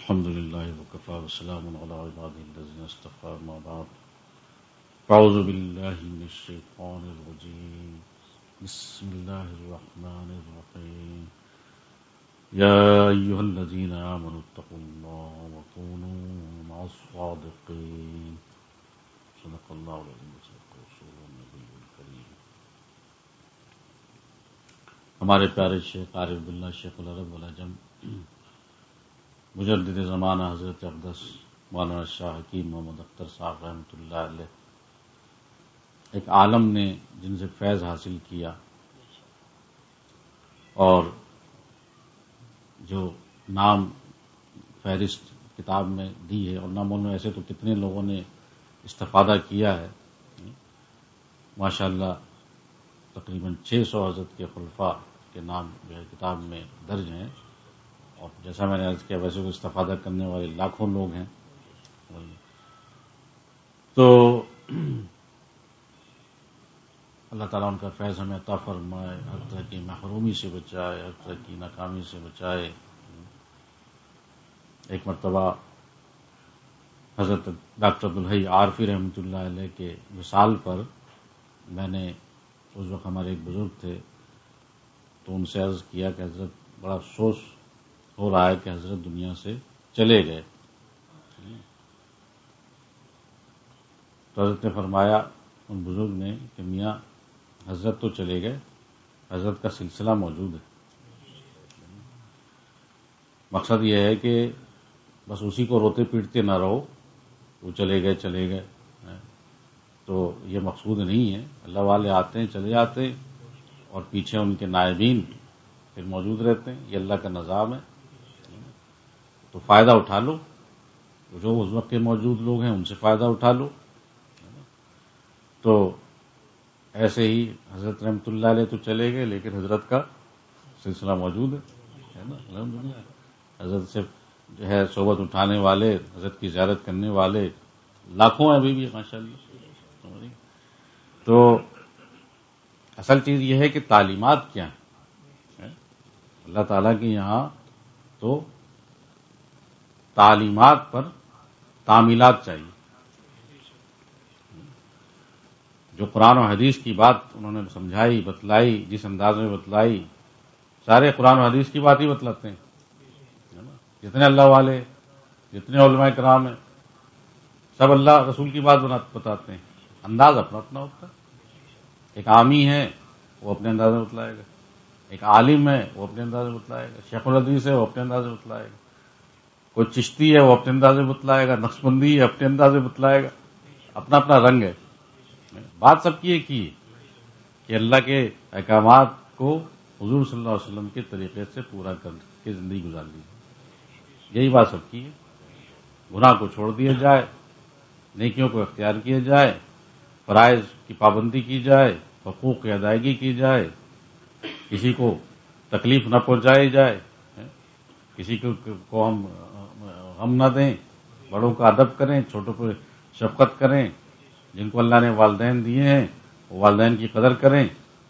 الحمد لله وكفى وسلام على عباده الذين اصطفى ما بعد أعوذ بالله من الشيطان الرجيم بسم الله الرحمن الرحيم يا أيها الذين آمنوا اتقوا الله وكونوا مع الصادقين صدق الله العظيم وصدق رسوله النبي الكريم. ہمارے پیارے شیخ عارف باللہ شیخ العرب والعجم مجدد زمانہ حضرت اقدس مولانا شاہ حکیم محمد اختر صاحب رحمۃ اللہ علیہ ایک عالم نے جن سے فیض حاصل کیا اور جو نام فہرست کتاب میں دی ہے اور نہ مولوں ایسے تو کتنے لوگوں نے استفادہ کیا ہے. ماشاءاللہ تقریباً 600 حضرت کے خلفاء کے نام جو ہے کتاب میں درج ہیں اور جیسا میں نے عرض کیا ویسے کو استفادہ کرنے والے لاکھوں لوگ ہیں. تو اللہ تعالیٰ ان کا فیض ہمیں عطا فرمائے، ہر طرح کی محرومی سے بچائے، ہر طرح کی ناکامی سے بچائے. ایک مرتبہ حضرت ڈاکٹر عبدالحی عارفی رحمۃ اللہ علیہ کے وصال پر میں نے اس وقت ہمارے ایک بزرگ تھے تو ان سے عرض کیا کہ حضرت بڑا افسوس ہو رہا ہے کہ حضرت دنیا سے چلے گئے. تو حضرت نے فرمایا ان بزرگ نے کہ میاں حضرت تو چلے گئے، حضرت کا سلسلہ موجود ہے. مقصد یہ ہے کہ بس اسی کو روتے پیٹتے نہ رہو وہ چلے گئے تو یہ مقصود نہیں ہے. اللہ والے آتے ہیں چلے جاتے ہیں اور پیچھے ان کے نائبین پھر موجود رہتے ہیں. یہ اللہ کا نظام ہے. تو فائدہ اٹھا لو، جو اس وقت کے موجود لوگ ہیں ان سے فائدہ اٹھا لو. تو ایسے ہی حضرت رحمۃ اللہ علیہ تو چلے گئے لیکن حضرت کا سلسلہ موجود ہے نا. الحمدللہ حضرت سے جو ہے صحبت اٹھانے والے، حضرت کی زیارت کرنے والے لاکھوں ہیں ابھی بھی ماشاءاللہ. تو اصل چیز یہ ہے کہ تعلیمات کیا ہیں اللہ تعالیٰ کے یہاں. تو تعلیمات پر تعمیلات چاہیے. جو قرآن و حدیث کی بات انہوں نے سمجھائی بتلائی، جس انداز میں بتلائی، سارے قرآن و حدیث کی بات ہی بتلاتے ہیں. جتنے اللہ والے، جتنے علماء کرام ہیں، سب اللہ رسول کی بات بتاتے ہیں. انداز اپنا اپنا ہوتا ہے. ایک عامی ہے وہ اپنے انداز میں بتلائے گا، ایک عالم ہے وہ اپنے انداز میں بتلائے گا، شیخ الحدیث ہے وہ اپنے انداز میں بتلائے گا، کوئی چشتی ہے وہ اپنے انداز میں بتلائے گا، نقشبندی ہے اپنے انداز میں بتلائے گا. اپنا اپنا رنگ ہے. بات سب کی ایک ہی ہے کہ اللہ کے احکامات کو حضور صلی اللہ علیہ وسلم کے طریقے سے پورا کر کے زندگی گزار لی. یہی بات سب کی ہے. گناہ کو چھوڑ دیا جائے، نیکیوں کو اختیار کیا جائے، فرائض کی پابندی کی جائے، حقوق کی ادائیگی کی جائے، کسی کو تکلیف نہ پہنچائی جائے، کسی کو ہم غم نہ دیں، بڑوں کا ادب کریں، چھوٹوں کو شفقت کریں، جن کو اللہ نے والدین دیے ہیں وہ والدین کی قدر کریں،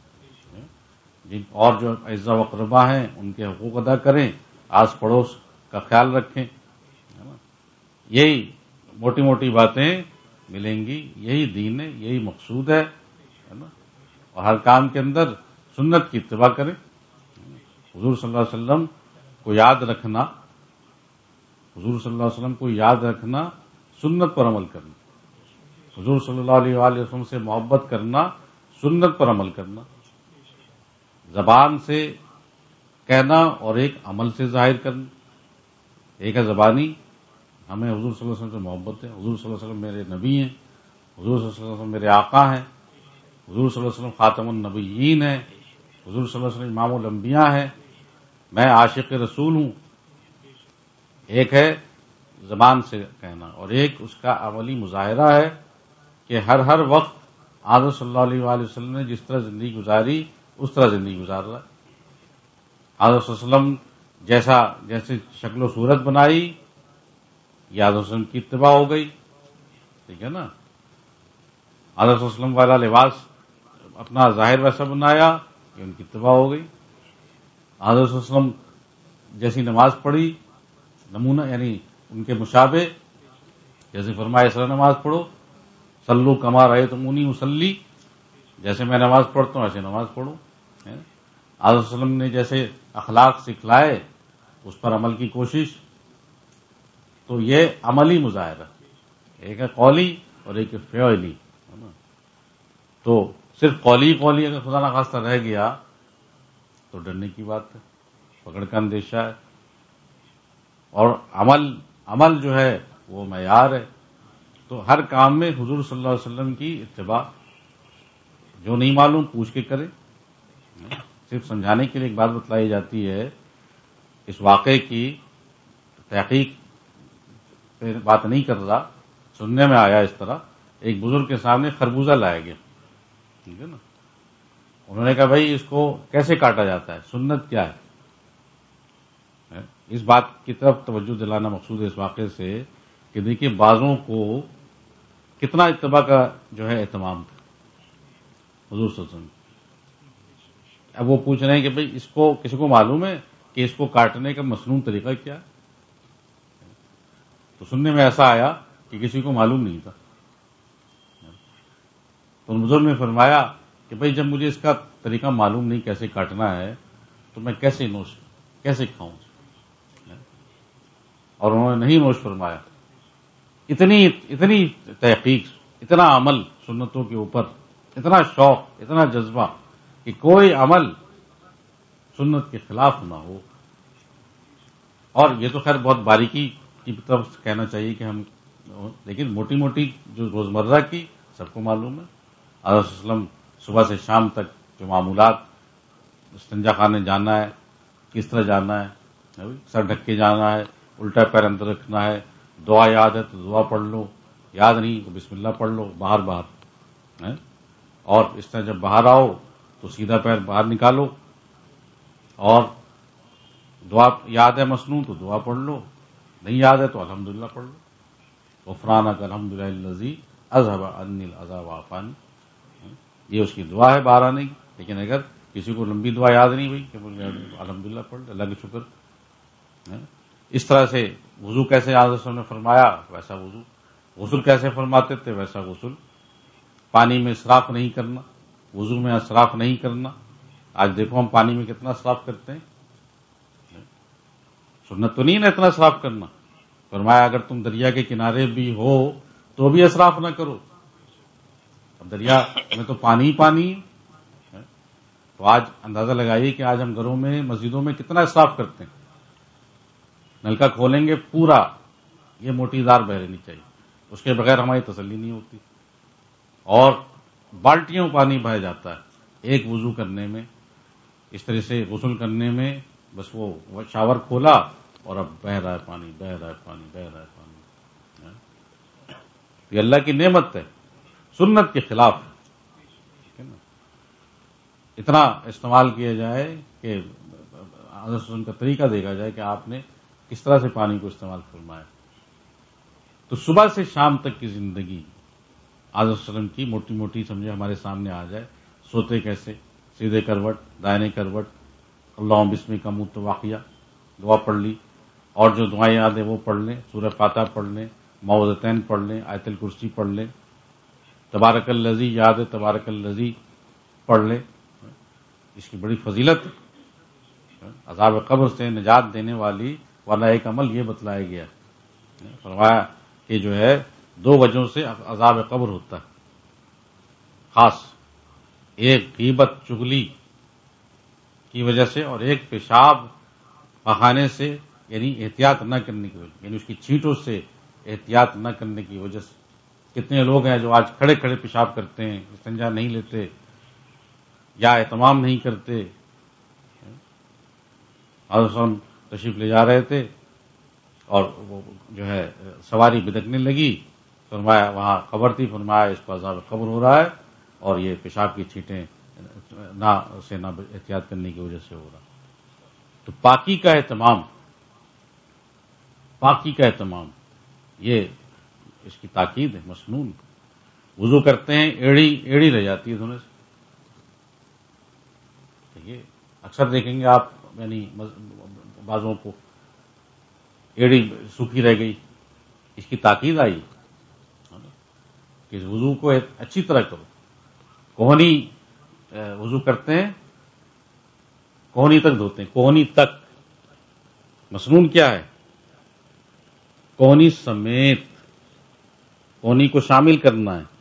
اور جو اعزاء و اقربا ہیں ان کے حقوق ادا کریں، آس پڑوس کا خیال رکھیں. یہی موٹی موٹی باتیں ملیں گی. یہی دین ہے، یہی مقصود ہے نا. اور ہر کام کے اندر سنت کی اتباع کریں. حضور صلی اللہ علیہ وسلم کو یاد رکھنا، حضور صلی اللہ علیہ وسلم کو یاد رکھنا، سنت پر عمل کرنا. حضور صلی اللہ علیہ وآلہ وسلم سے محبت کرنا، سنت پر عمل کرنا. زبان سے کہنا اور ایک عمل سے ظاہر کرنا. ایک ہے زبانی، ہمیں حضور صلی اللہ علیہ وسلم سے محبت ہے، حضور صلی اللہ علیہ وسلم میرے نبی ہیں، حضور صلی اللہ علیہ وسلم میرے آقا ہیں، حضور صلی اللہ علیہ وسلم خاتم النبیین ہیں، حضور صلی اللہ علیہ وسلم امام الانبیاء ہیں، میں عاشق رسول ہوں. ایک ہے زبان سے کہنا اور ایک اس کا عملی مظاہرہ ہے کہ ہر وقت حضرت صلی اللہ علیہ وآلہ وسلم نے جس طرح زندگی گزاری اس طرح زندگی گزار رہا ہے. حضرت صلی اللہ علیہ وسلم جیسے شکل و صورت بنائی یہ حضرت صلی اللہ علیہ وسلم کی اتباع ہو گئی. ٹھیک ہے نا. حضرت صلی اللہ علیہ وسلم والا لباس اپنا ظاہر ویسا بنایا یہ ان کی اتباع ہو گئی. حضرت صلی اللہ علیہ وسلم جیسی نماز پڑھی نمونہ یعنی ان کے مشابہ، جیسے فرمایا اس طرح نماز پڑھو، صلو کما رأیتمونی اصلی، جیسے میں نماز پڑھتا ہوں ایسے نماز پڑھو. آج وسلم نے جیسے اخلاق سکھلائے اس پر عمل کی کوشش. تو یہ عملی مظاہرہ، ایک ہے قولی اور ایک ہے فعلی. تو صرف قولی اگر خدا نخواستہ رہ گیا تو ڈرنے کی بات ہے، پکڑ کا اندیشہ ہے. اور عمل جو ہے وہ معیار ہے. تو ہر کام میں حضور صلی اللہ علیہ وسلم کی اتباع، جو نہیں معلوم پوچھ کے کرے. صرف سمجھانے کے لیے ایک بات بتلائی جاتی ہے، اس واقعے کی تحقیق پہ بات نہیں کر رہا، سننے میں آیا اس طرح. ایک بزرگ کے سامنے خربوزہ لایا گیا، ٹھیک ہے نا. انہوں نے کہا بھائی اس کو کیسے کاٹا جاتا ہے، سنت کیا ہے. اس بات کی طرف توجہ دلانا مقصود ہے اس واقعے سے کہ دیکھیے بعضوں کو کتنا اتباع کا جو ہے اہتمام تھا حضور صلی اللہ علیہ وسلم. اب وہ پوچھ رہے ہیں کہ بھئی اس کو کسی کو معلوم ہے کہ اس کو کاٹنے کا مسنون طریقہ کیا ہے. تو سننے میں ایسا آیا کہ کسی کو معلوم نہیں تھا. تو بزرگ نے فرمایا کہ بھئی جب مجھے اس کا طریقہ معلوم نہیں کیسے کاٹنا ہے تو میں کیسے کھاؤں. اور انہوں نے نہیں نوش فرمایا. اتنی تحقیق، اتنا عمل سنتوں کے اوپر، اتنا شوق، اتنا جذبہ کہ کوئی عمل سنت کے خلاف نہ ہو. اور یہ تو خیر بہت باریکی کی طرف کہنا چاہیے کہ ہم، لیکن موٹی موٹی جو روزمرہ کی سب کو معلوم ہے. حضرت صلی اللہ علیہ وسلم صبح سے شام تک جو معمولات، استنجا خانے جانا ہے کس طرح جانا ہے، سر ڈھک کے جانا ہے، الٹا پیر اندر رکھنا ہے، دعا یاد ہے تو دعا پڑھ لو، یاد نہیں تو بسم اللہ پڑھ لو باہر. اور اس طرح جب باہر آؤ تو سیدھا پیر باہر نکالو، اور دعا یاد ہے مسنون تو دعا پڑھ لو، نہیں یاد ہے تو الحمدللہ پڑھ لو. غفرانک الحمدللہ الذی اذھب عنی الاذی وعافانی. یہ اس کی دعا ہے باہر آنے کی. لیکن اگر کسی کو لمبی دعا یاد نہیں ہوئی کہ الحمدللہ پڑھ لو، اللہ کا شکر. اس طرح سے وضو کیسے حضرت نے فرمایا ویسا وضو، غسل کیسے فرماتے تھے ویسا غسل. پانی میں اسراف نہیں کرنا، وضو میں اسراف نہیں کرنا. آج دیکھو ہم پانی میں کتنا اسراف کرتے ہیں. سنت تو نہیں نا اتنا اسراف کرنا. فرمایا اگر تم دریا کے کنارے بھی ہو تو بھی اسراف نہ کرو. اب دریا میں تو پانی ہی پانی ہے. تو آج اندازہ لگائیے کہ آج ہم گھروں میں مسجدوں میں کتنا اسراف کرتے ہیں. نلکا کھولیں گے پورا یہ موٹی دار بہ رہنی چاہیے، اس کے بغیر ہماری تسلی نہیں ہوتی. اور بالٹیوں پانی بہہ جاتا ہے ایک وضو کرنے میں. اس طرح سے غسل کرنے میں بس وہ شاور کھولا اور اب بہہ رہا ہے پانی، بہہ رہا ہے پانی، بہہ رہا ہے پانی. یہ اللہ کی نعمت ہے، سنت کے خلاف ہے نا. اتنا استعمال کیا جائے کہ حضرت کا طریقہ دیکھا جائے کہ آپ نے کس طرح سے پانی کو استعمال فرمایا. تو صبح سے شام تک کی زندگی حضرت وسلم کی موٹی موٹی سمجھے ہمارے سامنے آ جائے. سوتے کیسے، سیدھے کروٹ، دائنے کروٹ، اللہم بسمک مت واقعہ دعا پڑھ لی. اور جو دعائیں یاد ہیں وہ پڑھ لیں، سورہ فاتحہ پڑھ لیں، معوذتین پڑھ لیں، آیت الکرسی پڑھ لیں، تبارک الذی یاد ہے تبارک الذی پڑھ لیں. اس کی بڑی فضیلت ہے. عذاب قبر سے نجات دینے والی والا ایک عمل یہ بتلایا گیا. فرمایا کہ جو ہے 2 وجہوں سے عذاب قبر ہوتا ہے خاص، ایک غیبت چغلی کی وجہ سے، اور ایک پیشاب پخانے سے یعنی احتیاط نہ کرنے کی وجہ، یعنی اس کی چھینٹوں سے احتیاط نہ کرنے کی وجہ سے. کتنے لوگ ہیں جو آج کھڑے کھڑے پیشاب کرتے ہیں، استنجا نہیں لیتے یا اہتمام نہیں کرتے. حضرت تشریف لے جا رہے تھے اور وہ جو ہے سواری بدکنے لگی. فرمایا وہاں قبر تھی، فرمایا اس کو عذاب قبر ہو رہا ہے اور یہ پیشاب کی چھینٹیں نہ احتیاط کرنے کی وجہ سے ہو رہا. تو پاکی کا اہتمام یہ اس کی تاکید ہے مسنون. وضو کرتے ہیں ایڑی رہ جاتی ہے دھونے سے. یہ اکثر دیکھیں گے آپ، یعنی بعضوں کو ایڑی سوکھی رہ گئی، اس کی تاکید آئی کہ اس وضو کو اچھی طرح کرو. کوہنی وضو کرتے ہیں، کوہنی تک دھوتے ہیں، کوہنی تک. مسنون کیا ہے؟ کوہنی سمیت، کوہنی کو شامل کرنا ہے.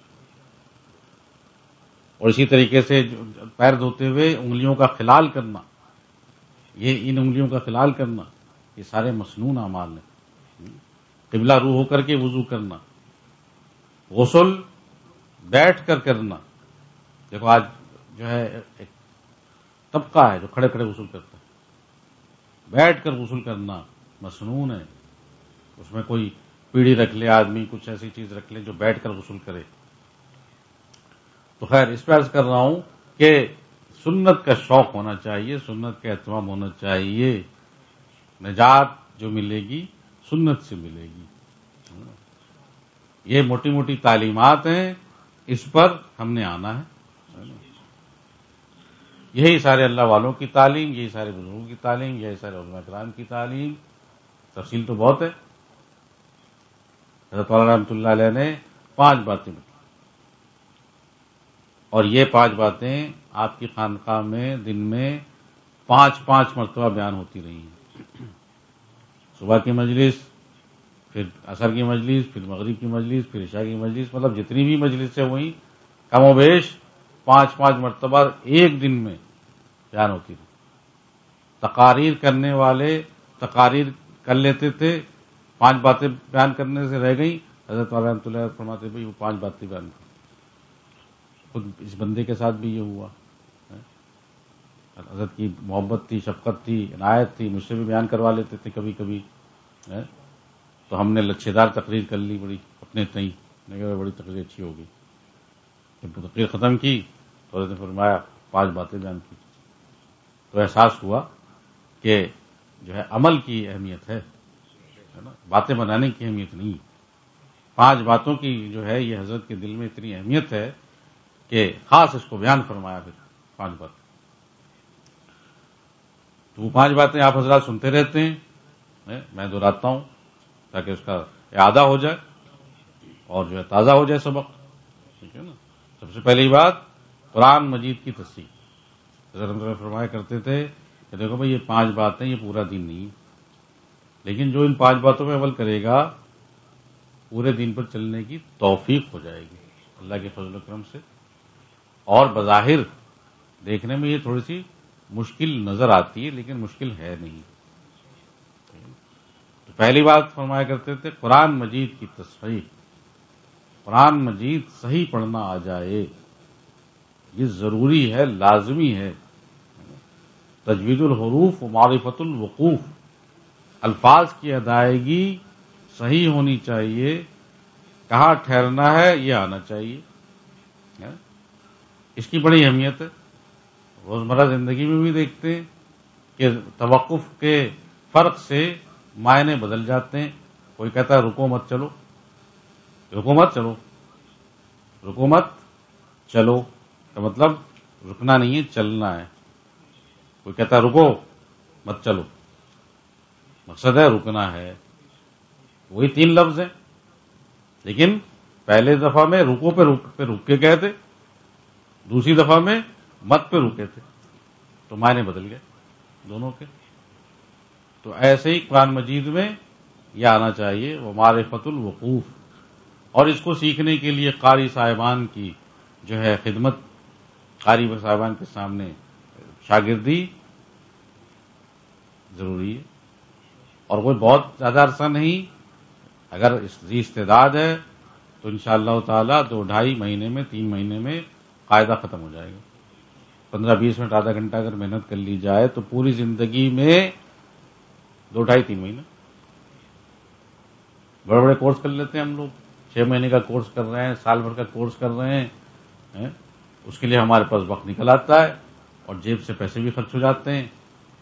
اور اسی طریقے سے پیر دھوتے ہوئے انگلیوں کا خلال کرنا، یہ ان انگلیوں کا خلال کرنا، یہ سارے مسنون اعمال ہیں. قبلہ رو ہو کر کے وضو کرنا، غسل بیٹھ کر کرنا. دیکھو آج جو ہے ایک طبقہ ہے جو کھڑے کھڑے غسل کرتا ہے، بیٹھ کر غسل کرنا مسنون ہے. اس میں کوئی پیڑھی رکھ لے آدمی، کچھ ایسی چیز رکھ لے جو بیٹھ کر غسل کرے. تو خیر اس پہ عرض کر رہا ہوں کہ سنت کا شوق ہونا چاہیے، سنت کا اہتمام ہونا چاہیے. نجات جو ملے گی سنت سے ملے گی. یہ موٹی موٹی تعلیمات ہیں، اس پر ہم نے آنا ہے. یہی سارے اللہ والوں کی تعلیم، یہی سارے بزرگوں کی تعلیم، یہی سارے علماء کرام کی تعلیم. تفصیل تو بہت ہے. حضرت والا رحمۃ اللہ علیہ نے 5 باتیں بتائیں، اور یہ 5 باتیں آپ کی خانقاہ میں دن میں 5 مرتبہ بیان ہوتی رہی ہیں. صبح کی مجلس، پھر عصر کی مجلس، پھر مغرب کی مجلس، پھر عشاء کی مجلس، مطلب جتنی بھی مجلسیں ہوئیں کم و بیش 5 مرتبہ ایک دن میں بیان ہوتی رہی. تقاریر کرنے والے تقاریر کر لیتے تھے، 5 باتیں بیان کرنے سے رہ گئیں. حضرت والا رحمۃ اللہ فرماتے بھائی وہ 5 باتیں بیان کی. خود اس بندے کے ساتھ بھی یہ ہوا. حضرت کی محبت تھی، شفقت تھی، عنایت تھی، مجھ سے بھی بیان کروا لیتے تھے کبھی کبھی. تو ہم نے لچھے دار تقریر کر لی بڑی اپنے تئیں، بڑی تقریر اچھی ہوگی. جب تقریر ختم کی تو حضرت نے فرمایا 5 باتیں بیان کی. تو احساس ہوا کہ جو ہے عمل کی اہمیت ہے نا، باتیں بنانے کی اہمیت نہیں. 5 باتوں کی جو ہے یہ حضرت کے دل میں اتنی اہمیت ہے کہ خاص اس کو بیان فرمایا. پھر 5 باتیں، تو وہ 5 باتیں آپ حضرات سنتے رہتے ہیں، میں دہراتا ہوں تاکہ اس کا اعادہ ہو جائے اور جو ہے تازہ ہو جائے سبق. ٹھیک ہے نا. سب سے پہلی بات قرآن مجید کی تصحیح. حضرت فرمایا کرتے تھے کہ دیکھو بھائی یہ 5 باتیں یہ پورا دن نہیں، لیکن جو ان 5 باتوں پہ عمل کرے گا پورے دن پر چلنے کی توفیق ہو جائے گی اللہ کے فضل و کرم سے. اور بظاہر دیکھنے میں یہ تھوڑی سی مشکل نظر آتی ہے، لیکن مشکل ہے نہیں. تو پہلی بات فرمایا کرتے تھے قرآن مجید کی تصحیح. قرآن مجید صحیح پڑھنا آ جائے، یہ ضروری ہے، لازمی ہے. تجوید الحروف و معرفت الوقوف، الفاظ کی ادائیگی صحیح ہونی چاہیے، کہاں ٹھہرنا ہے یہ آنا چاہیے. اس کی بڑی اہمیت ہے. روزمرہ زندگی میں بھی دیکھتے ہیں کہ توقف کے فرق سے معنی بدل جاتے ہیں. کوئی کہتا ہے رکو مت چلو، رکو مت چلو، رکو مت چلو کا مطلب رکنا نہیں ہے، چلنا ہے. کوئی کہتا ہے رکو مت چلو، مقصد ہے رکنا ہے. وہی 3 لفظ ہیں، لیکن پہلے دفعہ میں رکو پہ رک کے کہتے، دوسری دفعہ میں مت پہ رکے تھے، تو معنی بدل گئے دونوں کے. تو ایسے ہی قرآن مجید میں یہ آنا چاہیے وہ معرفت الوقوف. اور اس کو سیکھنے کے لیے قاری صاحبان کی جو ہے خدمت، قاری صاحبان کے سامنے شاگردی ضروری ہے. اور کوئی بہت زیادہ عرصہ نہیں، اگر استعداد ہے تو انشاءاللہ تعالی 2-2.5 مہینے میں 3 مہینے میں قاعدہ ختم ہو جائے گا. 15-20 منٹ آدھا گھنٹہ اگر محنت کر لی جائے تو پوری زندگی میں 2-2.5-3 مہینے. بڑے بڑے کورس کر لیتے ہیں ہم لوگ، 6 مہینے کا کورس کر رہے ہیں، سال بھر کا کورس کر رہے ہیں. اس کے لیے ہمارے پاس وقت نکل آتا ہے اور جیب سے پیسے بھی خرچ ہو جاتے ہیں.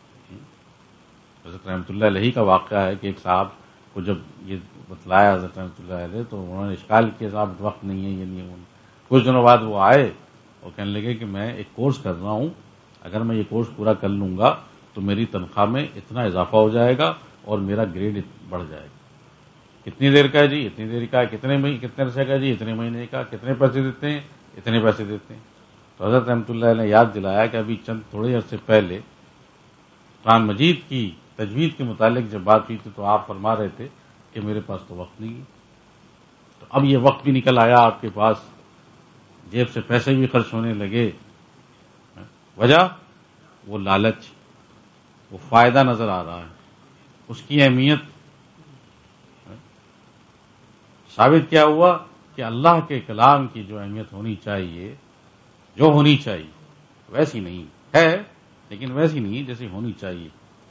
حضرت رحمۃ اللہ علیہ کا واقعہ ہے کہ ایک صاحب کو جب یہ بتلایا حضرت رحمۃ اللہ علیہ تو انہوں نے اشکال کیا صاحب وقت نہیں ہے، یہ نہیں ہے. کچھ دنوں بعد وہ آئے اور کہنے لگے کہ میں ایک کورس کر رہا ہوں، اگر میں یہ کورس پورا کر لوں گا تو میری تنخواہ میں اتنا اضافہ ہو جائے گا اور میرا گریڈ بڑھ جائے گا. کتنی دیر کا ہے جی؟ اتنی دیر کا. کتنے عرصے کا جی؟ اتنے مہینے کا. کتنے پیسے دیتے ہیں؟ اتنے پیسے دیتے ہیں. تو حضرت رحمۃ اللہ نے یاد دلایا کہ ابھی چند تھوڑے عرصے پہلے قرآن مجید کی تجوید کے متعلق جب بات ہوئی تھی تو آپ فرما رہے تھے کہ میرے پاس تو وقت نہیں ہے. تو اب یہ وقت بھی نکل آیا آپ کے پاس، جیب سے پیسے بھی خرچ ہونے لگے. وجہ وہ لالچ، وہ فائدہ نظر آ رہا ہے، اس کی اہمیت. ثابت کیا ہوا کہ اللہ کے کلام کی جو اہمیت ہونی چاہیے، جو ہونی چاہیے ویسی نہیں ہے، لیکن ویسی نہیں جیسی ہونی چاہیے.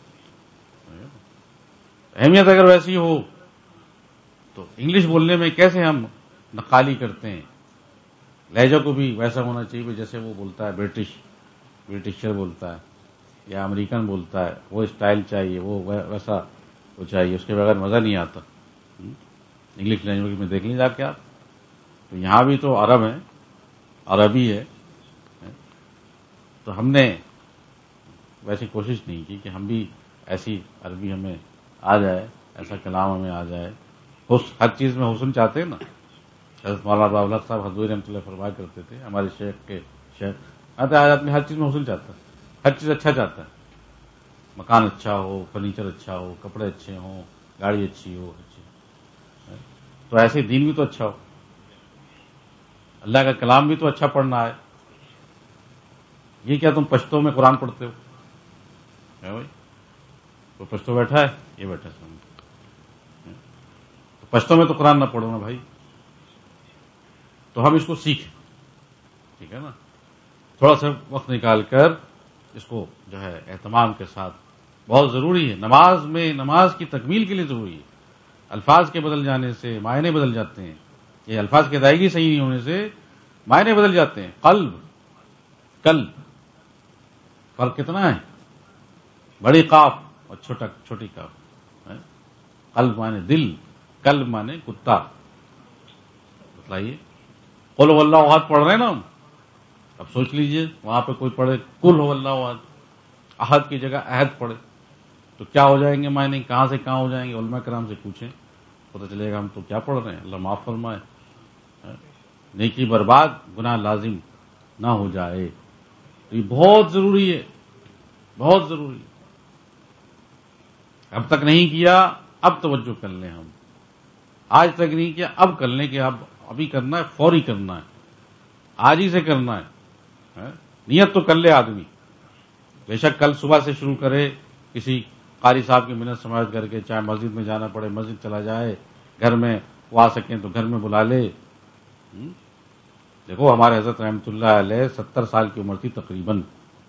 اہمیت اگر ویسی ہو تو انگلش بولنے میں کیسے ہم نقالی کرتے ہیں؟ لہجہ کو بھی ویسا ہونا چاہیے جیسے وہ بولتا ہے، برٹشر بولتا ہے یا امریکن بولتا ہے، وہ اسٹائل چاہیے، وہ ویسا وہ چاہیے، اس کے بغیر مزہ نہیں آتا. انگلش لینگویج میں دیکھ لیں جا کے آپ، تو یہاں بھی تو عرب ہے، عربی ہے. تو ہم نے ویسی کوشش نہیں کی کہ ہم بھی ایسی عربی ہمیں آ جائے، ایسا کلام ہمیں آ جائے. ہر چیز میں حسن چاہتے ہیں نا. حضرت مولانا باولق صاحب حضور رحمۃ اللہ فرمایا کرتے تھے، ہمارے شیخ کے شیخ آدمی ہر چیز میں حسن چاہتا ہے، ہر چیز اچھا چاہتا ہے. مکان اچھا ہو، فرنیچر اچھا ہو، کپڑے اچھے ہوں، گاڑی اچھی ہو، تو ایسے دین بھی تو اچھا ہو، اللہ کا کلام بھی تو اچھا پڑھنا ہے. یہ کیا تم پشتوں میں قرآن پڑھتے ہو؟ بھائی کوئی پشتو بیٹھا ہے؟ یہ بیٹھا سامنے. تو پشتوں میں تو قرآن نہ پڑھو نا بھائی. تو ہم اس کو سیکھیں، ٹھیک ہے نا. تھوڑا سا وقت نکال کر اس کو جو ہے اہتمام کے ساتھ، بہت ضروری ہے. نماز میں، نماز کی تکمیل کے لیے ضروری ہے. الفاظ کے بدل جانے سے معنی بدل جاتے ہیں. یہ الفاظ کی ادائیگی صحیح نہیں ہونے سے معنی بدل جاتے ہیں. قلب فرق کتنا ہے؟ بڑی قاف اور چھوٹی قاف. قلب مانے دل، قلب مانے کتا. بتلائیے، قل هو اللہ احد پڑھ رہے ہیں نا ہم. اب سوچ لیجئے وہاں پہ کوئی پڑھے قل هو اللہ احد، احد کی جگہ عہد پڑھے تو کیا ہو جائیں گے معنی؟ کہاں سے کہاں ہو جائیں گے؟ علماء کرام سے پوچھیں، پتہ چلے گا ہم تو کیا پڑھ رہے ہیں. اللہ معاف فرمائے. نیکی برباد، گناہ لازم نہ ہو جائے. تو یہ بہت ضروری ہے، بہت ضروری ہے. اب تک نہیں کیا، اب توجہ کر لیں. ہم آج تک نہیں کیا، اب کر لیں کہ اب ابھی کرنا ہے، فوری کرنا ہے، آج ہی سے کرنا ہے. نیت تو کر لے آدمی. بے شک کل صبح سے شروع کرے، کسی قاری صاحب کی منت سماعت کر کے، چاہے مسجد میں جانا پڑے مسجد چلا جائے، گھر میں وہ آ سکیں تو گھر میں بلا لے. دیکھو ہمارے حضرت رحمۃ اللہ علیہ 70 سال کی عمر تھی تقریباً.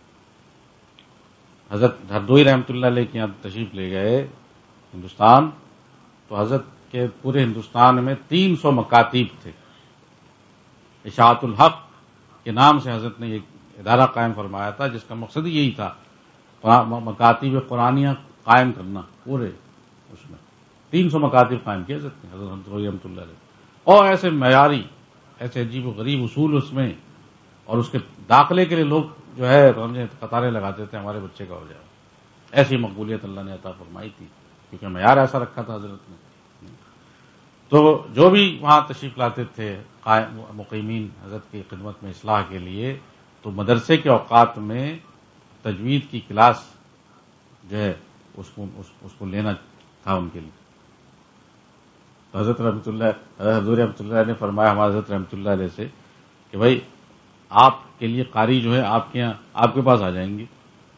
حضرت ہردوئی رحمۃ اللہ علیہ کے یہاں تشریف لے گئے ہندوستان، تو حضرت کے پورے ہندوستان میں 300 مکاتیب تھے. اشاعت الحق کے نام سے حضرت نے ایک ادارہ قائم فرمایا تھا، جس کا مقصد ہی یہی تھا، مکاتیب قرآنیہ قائم کرنا. پورے اس میں 300 مکاتب قائم کیے حضرت نے، حضرت رحمۃ اللہ علیہ. اور ایسے معیاری، ایسے عجیب و غریب اصول اس میں، اور اس کے داخلے کے لیے لوگ جو ہے قطاریں لگاتے تھے، ہمارے بچے کا ہو جائے. ایسی مقبولیت اللہ نے عطا فرمائی تھی، کیونکہ معیار ایسا رکھا تھا حضرت نے. تو جو بھی وہاں تشریف لاتے تھے مقیمین حضرت کی خدمت میں اصلاح کے لیے، تو مدرسے کے اوقات میں تجوید کی کلاس جو ہے اس کو لینا تھا ان کے لیے. تو حضرت رحمۃ اللہ، حضور رحمۃ اللہ نے فرمایا ہمارے حضرت رحمۃ اللہ علیہ سے کہ بھائی آپ کے لیے قاری جو ہے آپ کے یہاں آپ کے پاس آ جائیں گے.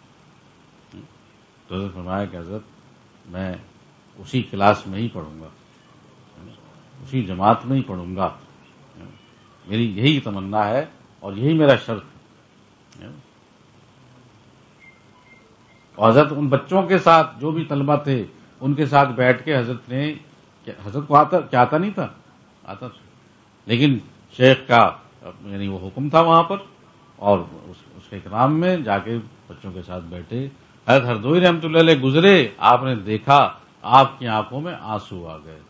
تو حضرت فرمایا کہ حضرت میں اسی کلاس میں ہی پڑھوں گا، اسی جماعت میں ہی پڑھوں گا. میری یہی تمنا ہے اور یہی میرا شرط ہے. اور حضرت ان بچوں کے ساتھ جو بھی طلبہ تھے ان کے ساتھ بیٹھ کے حضرت کو آتا نہیں تھا، آتا تھا، لیکن شیخ کا یعنی وہ حکم تھا وہاں پر، اور اس کے اکرام میں جا کے بچوں کے ساتھ بیٹھے. حضرت ہردوئی رحمۃ اللہ علیہ گزرے، آپ نے دیکھا آپ کی آنکھوں میں آنسو آ گئے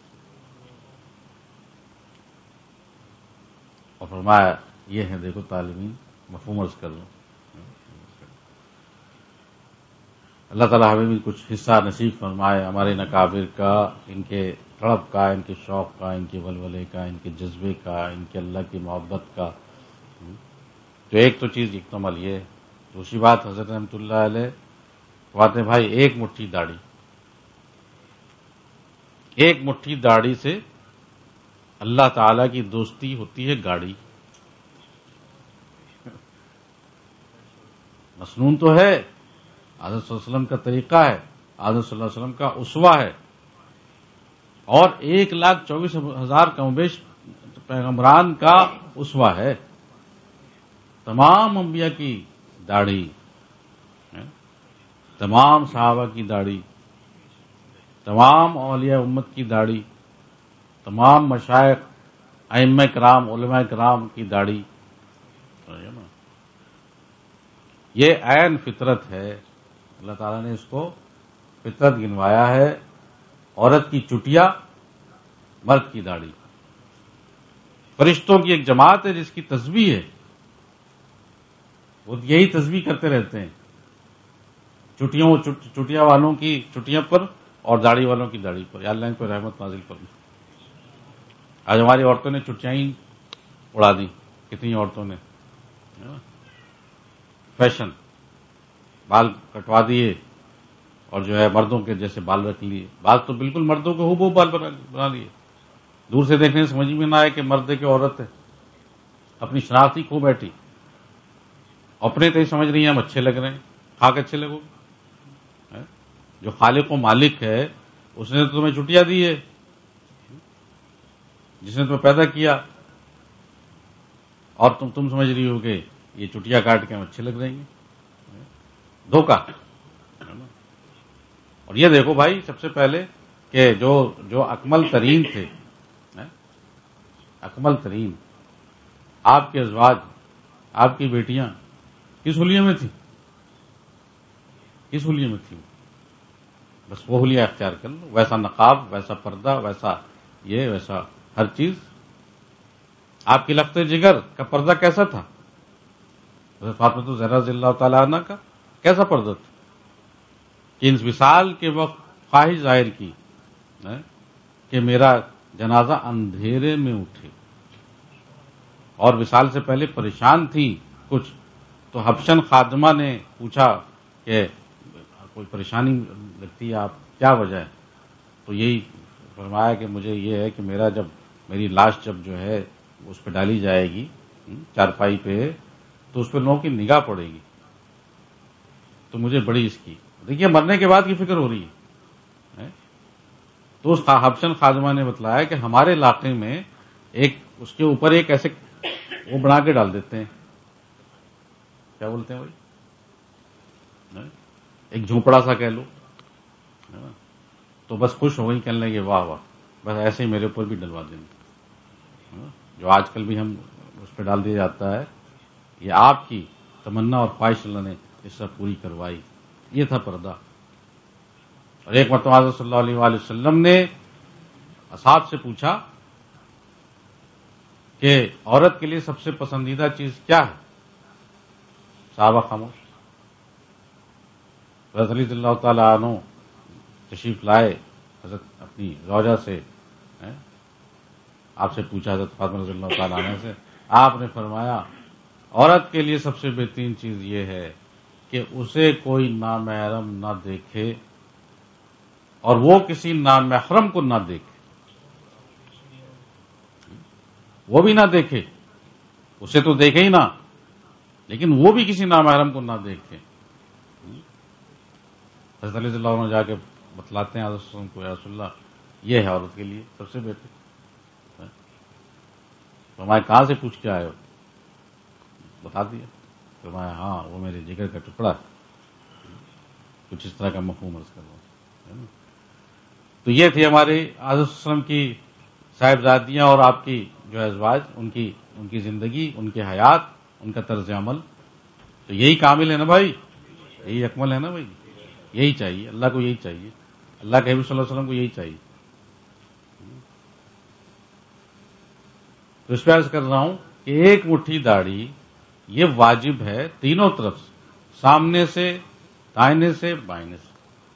اور فرمایا یہ ہے دیکھو طالبین، مفہوم عرض کر لوں. اللہ تعالیٰ ہمیں بھی کچھ حصہ نصیب فرمائے ہمارے اکابر کا، ان کے تڑپ کا، ان کے شوق کا، ان کے ولولے کا، ان کے جذبے کا، ان کے اللہ کی محبت کا۔ تو ایک تو چیز مکمل یہ ہے۔ دوسری بات حضرت رحمۃ اللہ علیہ فرماتے ہیں بھائی ایک مٹھی داڑھی، ایک مٹھی داڑھی سے اللہ تعالی کی دوستی ہوتی ہے گاڑی۔ مسنون تو ہے، حضرت صلی اللہ علیہ وسلم کا طریقہ ہے، حضرت صلی اللہ علیہ وسلم کا اسوہ ہے، اور 1,24,000 کم و بیش پیغمبران کا اسوہ ہے۔ تمام انبیاء کی داڑھی، تمام صحابہ کی داڑھی، تمام اولیاء امت کی داڑھی، تمام مشائخ، ائمہ کرام، علماء کرام کی داڑھی، یہ عین فطرت ہے۔ اللہ تعالیٰ نے اس کو فطرت گنوایا ہے۔ عورت کی چٹیا، مرد کی داڑھی۔ فرشتوں کی ایک جماعت ہے جس کی تسبیح ہے، وہ یہی تسبیح کرتے رہتے ہیں، چٹیا والوں کی چٹیاں پر اور داڑھی والوں کی داڑھی پر۔ یا اللہ ان کو رحمت نازل فرما۔ آج ہماری عورتوں نے چٹیاں ہی اڑا دی، کتنی عورتوں نے فیشن، بال کٹوا دیے اور جو ہے مردوں کے جیسے بال رکھ لیے، بال تو بالکل مردوں کے ہو بال بنا لیے، دور سے دیکھنے سے سمجھ میں نہ آئے کہ مرد ہے کہ عورت ہے، اپنی شناخت ہی کھو بیٹھی، اپنے تو ہی سمجھ رہی ہیں ہم اچھے لگ رہے ہیں، کھا کے اچھے لگو۔ جو خالق و مالک ہے اس نے تو تمہیں چٹیا دی ہے، جس نے تمہیں پیدا کیا، اور تم سمجھ رہی ہو کہ یہ چٹیا کاٹ کے ہم اچھے لگ رہے ہیں۔ دھوکہ۔ اور یہ دیکھو بھائی سب سے پہلے کہ جو اکمل ترین تھے، اکمل ترین آپ کے ازواج، آپ کی بیٹیاں کس حلیے میں تھیں؟ کس حلیے میں تھیں؟ بس وہ حلیہ اختیار کر لو، ویسا نقاب، ویسا پردہ، ویسا یہ، ویسا ہر چیز۔ آپ کی لخت جگر کا پردہ کیسا تھا؟ حضرت فاطمہ الزہرا رضی اللہ تعالیٰ عنہ کا کیسا پردہ تھا کہ ان وصال کے وقت خواہش ظاہر کی کہ میرا جنازہ اندھیرے میں اٹھے، اور وصال سے پہلے پریشان تھی کچھ، تو حبشن خادمہ نے پوچھا کہ کوئی پریشانی لگتی ہے آپ، کیا وجہ ہے؟ تو یہی فرمایا کہ مجھے یہ ہے کہ میری لاش جب جو ہے اس پہ ڈالی جائے گی چارپائی پہ، تو اس پہ لوگوں کی نگاہ پڑے گی، تو مجھے بڑی اس کی، دیکھیے مرنے کے بعد کی فکر ہو رہی ہے۔ تو اس حبشن خادمہ نے بتلایا کہ ہمارے علاقے میں ایک اس کے اوپر ایک ایسے وہ بنا کے ڈال دیتے ہیں، کیا بولتے ہیں بھائی، ایک جھونپڑا سا کہہ لو، تو بس خوش ہو گئی، کہنے لگے واہ واہ، بس ایسے ہی میرے اوپر بھی ڈلوا دیں، جو آج کل بھی ہم اس پہ ڈال دیا جاتا ہے۔ یہ آپ کی تمنا اور خواہش اللہ نے اس سے پوری کروائی، یہ تھا پردہ۔ اور ایک مرتبہ حضرت صلی اللہ علیہ وآلہ وسلم نے اصحاب سے پوچھا کہ عورت کے لیے سب سے پسندیدہ چیز کیا ہے؟ صحابہ خاموش۔ حضرت علی رضی اللہ تعالیٰ عنہ تشریف لائے، حضرت اپنی زوجہ سے آپ سے پوچھا، حضرت فاطمہ رضی اللہ تعالیٰ عنہ سے، آپ نے فرمایا عورت کے لیے سب سے بہترین چیز یہ ہے کہ اسے کوئی نامحرم نہ دیکھے اور وہ کسی نامحرم کو نہ دیکھے، وہ بھی نہ دیکھے، اسے تو دیکھے ہی نہ، لیکن وہ بھی کسی نامحرم کو نہ دیکھے۔ حضرت علی رضی اللہ عنہ جا کے بتلاتے ہیں حضرت صلی اللہ علیہ وسلم کو، یا رسول اللہ یہ ہے عورت کے لیے سب سے بہتر۔ فرمایا کہاں سے پوچھ کے آئے ہو؟ بتا دیا۔ فرمایا ہاں وہ میرے جگر کا ٹکڑا ہے، کچھ اس طرح کا مفہوم عرض کر رہا ہوں۔ تو یہ تھی ہمارے حضرت صلی اللہ علیہ وسلم کی صاحبزادیاں اور آپ کی جو ہے ازواج، ان کی زندگی، ان کی حیات، ان کا طرز عمل، تو یہی کامل ہے نا بھائی، یہی اکمل ہے نا بھائی، یہی چاہیے اللہ کو، یہی چاہیے اللہ کے حبیب صلی اللہ علیہ وسلم کو، یہی چاہیے۔ تو اس پہ عرض کر رہا ہوں کہ ایک مٹھی داڑھی یہ واجب ہے تینوں طرف سے، سامنے سے، دائنے سے بائنے سے.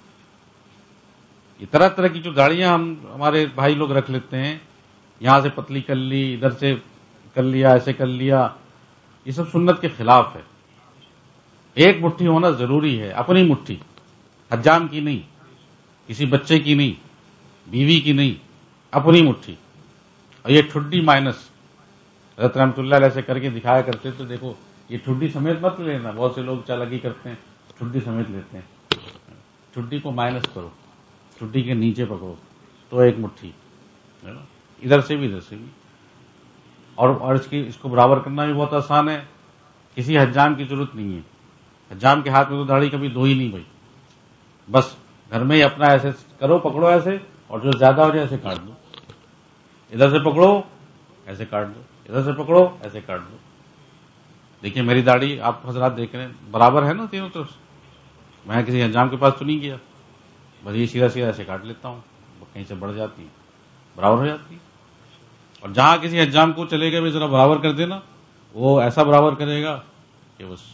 یہ طرح طرح کی جو داڑیاں ہمارے بھائی لوگ رکھ لیتے ہیں، یہاں سے پتلی کر لی، ادھر سے کر لیا، ایسے کر لیا، یہ سب سنت کے خلاف ہے. ایک مٹھی ہونا ضروری ہے، اپنی مٹھی، حجام کی نہیں، کسی بچے کی نہیں، بیوی کی نہیں، اپنی مٹھی. اور یہ ٹھڈی مائنس، حضرت رحمۃ اللہ علیہ سے کر کے دکھایا کرتے تو دیکھو یہ ٹھڈی سمیت مت لینا. بہت سے لوگ چالاکی کرتے ہیں، ٹھڈی سمیت لیتے ہیں. ٹھڈی کو مائنس کرو، ٹھڈی کے نیچے پکڑو تو ایک مٹھی، ادھر سے بھی ادھر سے بھی. اور اس کو برابر کرنا بھی بہت آسان ہے، کسی حجام کی ضرورت نہیں ہے. حجام کے ہاتھ میں تو داڑھی کبھی دھو ہی نہیں بھائی، بس گھر میں ہی اپنا ایسے کرو، پکڑو ایسے، اور جو زیادہ ہو جائے ایسے کاٹ دو. ادھر سے پکڑو ایسے کاٹ دو، ادھر سے پکڑو ایسے کاٹ دو. دیکھیے میری داڑھی آپ حضرات دیکھ رہے ہیں برابر ہے نا تینوں طرف سے. میں کسی حجام کے پاس تو نہیں گیا، بس یہ سیدھا سیدھا ایسے کاٹ لیتا ہوں، کہیں سے بڑھ جاتی ہے، برابر ہو جاتی ہے. اور جہاں کسی حجام کو چلے گا بھی ذرا برابر کر دینا، وہ ایسا برابر کرے گا کہ بس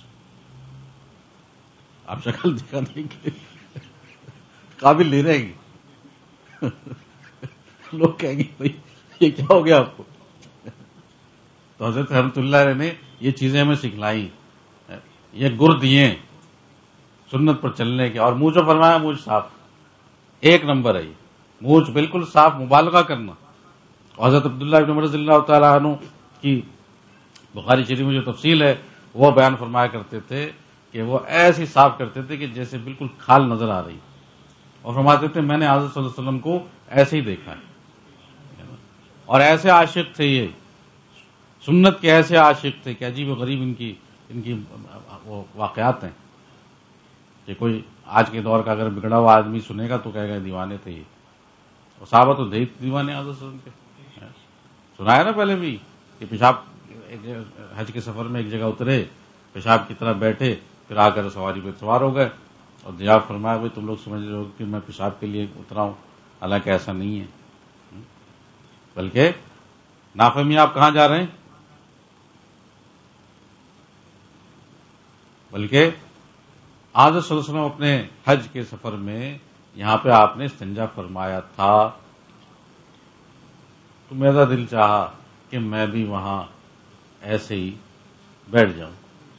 آپ شکل دکھانے کے قابل نہیں رہے گی. لوگ کہیں گے بھائی یہ کیا ہو گیا آپ کو. تو حضرت رحمۃ اللہ علیہ نے یہ چیزیں ہمیں سکھلائی، یہ گر دیے سنت پر چلنے کے. اور منہ جو فرمایا منہ صاف، ایک نمبر ہے یہ منہ بالکل صاف، مبالغہ کرنا. اور حضرت عبداللہ بن عمر رضی اللہ تعالیٰ عنہ کی بخاری شریف میں جو تفصیل ہے وہ بیان فرمایا کرتے تھے کہ وہ ایسی صاف کرتے تھے کہ جیسے بالکل کھال نظر آ رہی. اور فرماتے تھے میں نے حضرت صلی اللہ علیہ وسلم کو ایسے ہی دیکھا ہے. اور ایسے عاشق تھے، یہ سنت کے ایسے عاشق تھے کہ عجیب و غریب ان کی وہ واقعات ہیں کہ کوئی آج کے دور کا اگر بگڑا ہوا آدمی سنے گا تو کہے گا دیوانے تھے یہ. اور صحابہ تو دیوانے حضرت صلی اللہ علیہ وسلم کے. سنایا نا پہلے بھی کہ پیشاب حج کے سفر میں ایک جگہ اترے، پیشاب کی طرح بیٹھے، پھر آ کر سواری پہ سوار ہو گئے اور دریافت فرمایا بھائی تم لوگ سمجھ رہے ہو کہ میں پیشاب کے لیے اترا ہوں، حالانکہ ایسا نہیں ہے. بلکہ نافہمی آپ کہاں جا رہے ہیں، بلکہ حضرت صلی اللہ علیہ وسلم اپنے حج کے سفر میں یہاں پہ آپ نے استنجا فرمایا تھا تو میرا دل چاہا کہ میں بھی وہاں ایسے ہی بیٹھ جاؤں.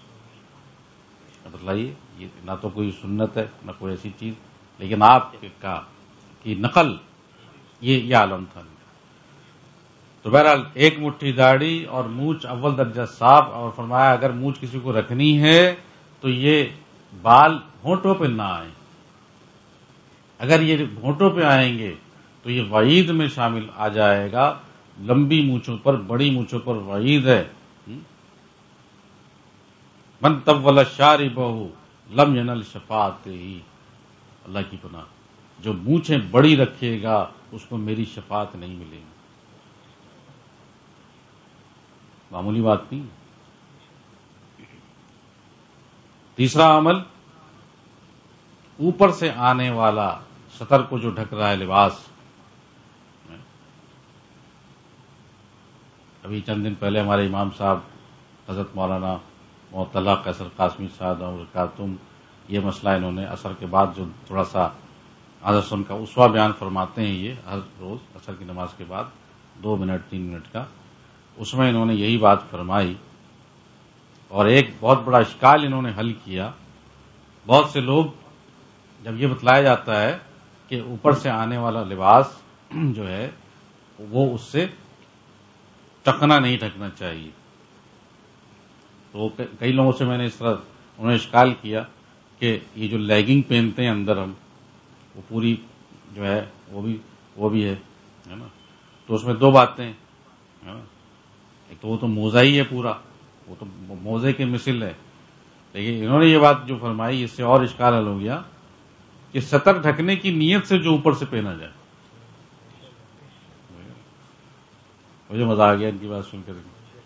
بتلائیے یہ نہ تو کوئی سنت ہے نہ کوئی ایسی چیز، لیکن آپ کا کی نقل یہ عالم تھا. تو بہرحال ایک مٹھی داڑھی اور مونچھ اول درجہ صاف. اور فرمایا اگر مونچھ کسی کو رکھنی ہے تو یہ بال ہونٹوں پہ نہ آئیں. اگر یہ ہونٹوں پہ آئیں گے تو یہ وعید میں شامل آ جائے گا. لمبی مونچھوں پر، بڑی مونچھوں پر وعید ہے. من طول شاربہ لم ینل شفاعتہ، اللہ کی پناہ، جو مونچھیں بڑی رکھے گا اس کو میری شفاعت نہیں ملے گی. معمولی بات نہیں. تیسرا عمل، اوپر سے آنے والا سطر کو جو ڈھک رہا ہے لباس. ابھی چند دن پہلے ہمارے امام صاحب حضرت مولانا معطلی قیصر قاسمی صاحب برکاتہم یہ مسئلہ انہوں نے عصر کے بعد جو تھوڑا سا حضرت ان کا اسوہ بیان فرماتے ہیں، یہ ہر روز عصر کی نماز کے بعد 2 منٹ 3 منٹ کا، اس میں انہوں نے یہی بات فرمائی. اور ایک بہت بڑا اشکال انہوں نے حل کیا. بہت سے لوگ جب یہ بتلایا جاتا ہے کہ اوپر سے آنے والا لباس جو ہے وہ اس سے ٹکنا نہیں ڈھکنا چاہیے، تو کئی لوگوں سے میں نے اس طرح انہوں نے اشکال کیا کہ یہ جو لیگنگ پہنتے ہیں اندر ہم، وہ پوری جو ہے وہ بھی ہے نا. تو اس میں 2 باتیں ہیں. ایک تو وہ تو موزہ ہی ہے پورا، وہ تو موزے کے مثل ہے. لیکن انہوں نے یہ بات جو فرمائی اس سے اور اشکال حل ہو گیا کہ سطر ڈھکنے کی نیت سے جو اوپر سے پہنا جائے. مجھے مزہ آ گیا ان کی بات سن کر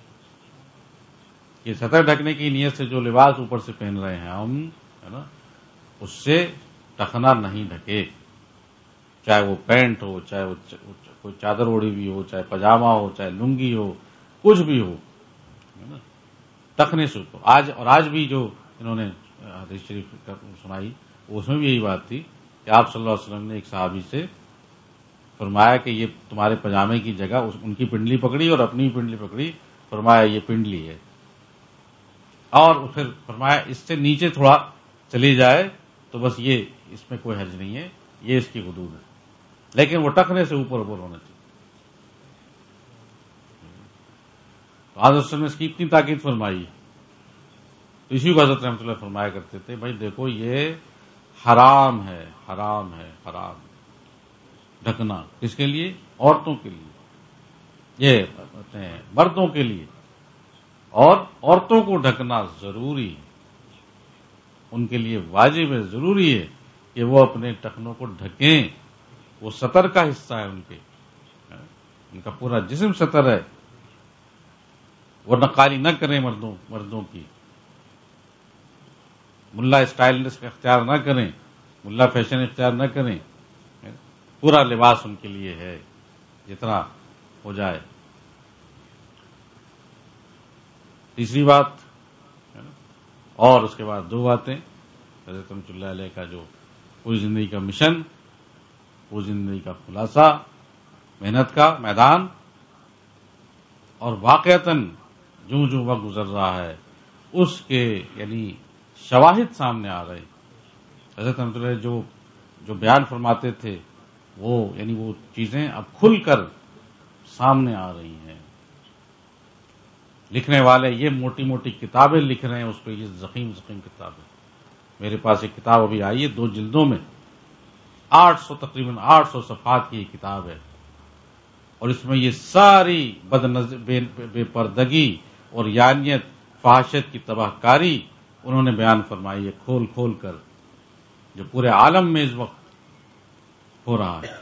کہ سطر ڈھکنے کی نیت سے جو لباس اوپر سے پہن رہے ہیں ہم، ہے نا، اس سے ٹخنا نہیں ڈھکے. چاہے وہ پینٹ ہو، چاہے وہ کوئی چادر اوڑی ہوئی ہو، چاہے پاجامہ ہو، چاہے لنگی ہو، کچھ بھی ہو، ہے نا، ٹخنے سے اوپر. آج بھی جو انہوں نے حدیث شریف سنائی اس میں بھی یہی بات تھی کہ آپ صلی اللہ علیہ وسلم نے ایک صحابی سے فرمایا کہ یہ تمہارے پجامے کی جگہ ان کی پنڈلی پکڑی اور اپنی پنڈلی پکڑی، فرمایا یہ پنڈلی ہے، اور پھر فرمایا اس سے نیچے تھوڑا چلی جائے تو بس یہ اس میں کوئی حرج نہیں ہے، یہ اس کی حدود ہے، لیکن وہ ٹخنے سے اوپر ہونا چاہیے۔ تو حضرت وسلم نے اس کی اتنی تاکید فرمائی، تو اسی کو حضرت رحمۃ اللہ فرمایا کرتے تھے بھائی دیکھو یہ حرام ہے، حرام ہے، حرام ڈھکنا، کس کے لیے؟ عورتوں کے لیے، یہ کہتے ہیں مردوں کے لیے، اور عورتوں کو ڈھکنا ضروری ہے، ان کے لیے واجب ہے، ضروری ہے کہ وہ اپنے ٹخنوں کو ڈھکیں، وہ سطر کا حصہ ہے ان کا پورا جسم سطر ہے، وہ نقالی نہ کریں مردوں کی، ملا اسٹائلنس کا اختیار نہ کریں، ملا فیشن اختیار نہ کریں، پورا لباس ان کے لیے ہے جتنا ہو جائے۔ تیسری بات، اور اس کے بعد دو باتیں، حضرت رحمۃ اللہ علیہ کا جو پوری زندگی کا مشن، پوری زندگی کا خلاصہ، محنت کا میدان، اور واقعتاً جو وقت گزر رہا ہے اس کے یعنی شواہد سامنے آ رہے۔ حضرت رحمۃ اللہ جو بیان فرماتے تھے وہ چیزیں اب کھل کر سامنے آ رہی ہیں۔ لکھنے والے یہ موٹی موٹی کتابیں لکھ رہے ہیں اس پہ، یہ ضخیم کتابیں۔ میرے پاس ایک کتاب ابھی آئی ہے 2 جلدوں میں، تقریباً 800 صفحات کی یہ کتاب ہے، اور اس میں یہ ساری بے پردگی اور یانیت، فحاشیت کی تباہ کاری انہوں نے بیان فرمائی ہے، کھول کھول کر، جو پورے عالم میں اس وقت ہو رہا ہے۔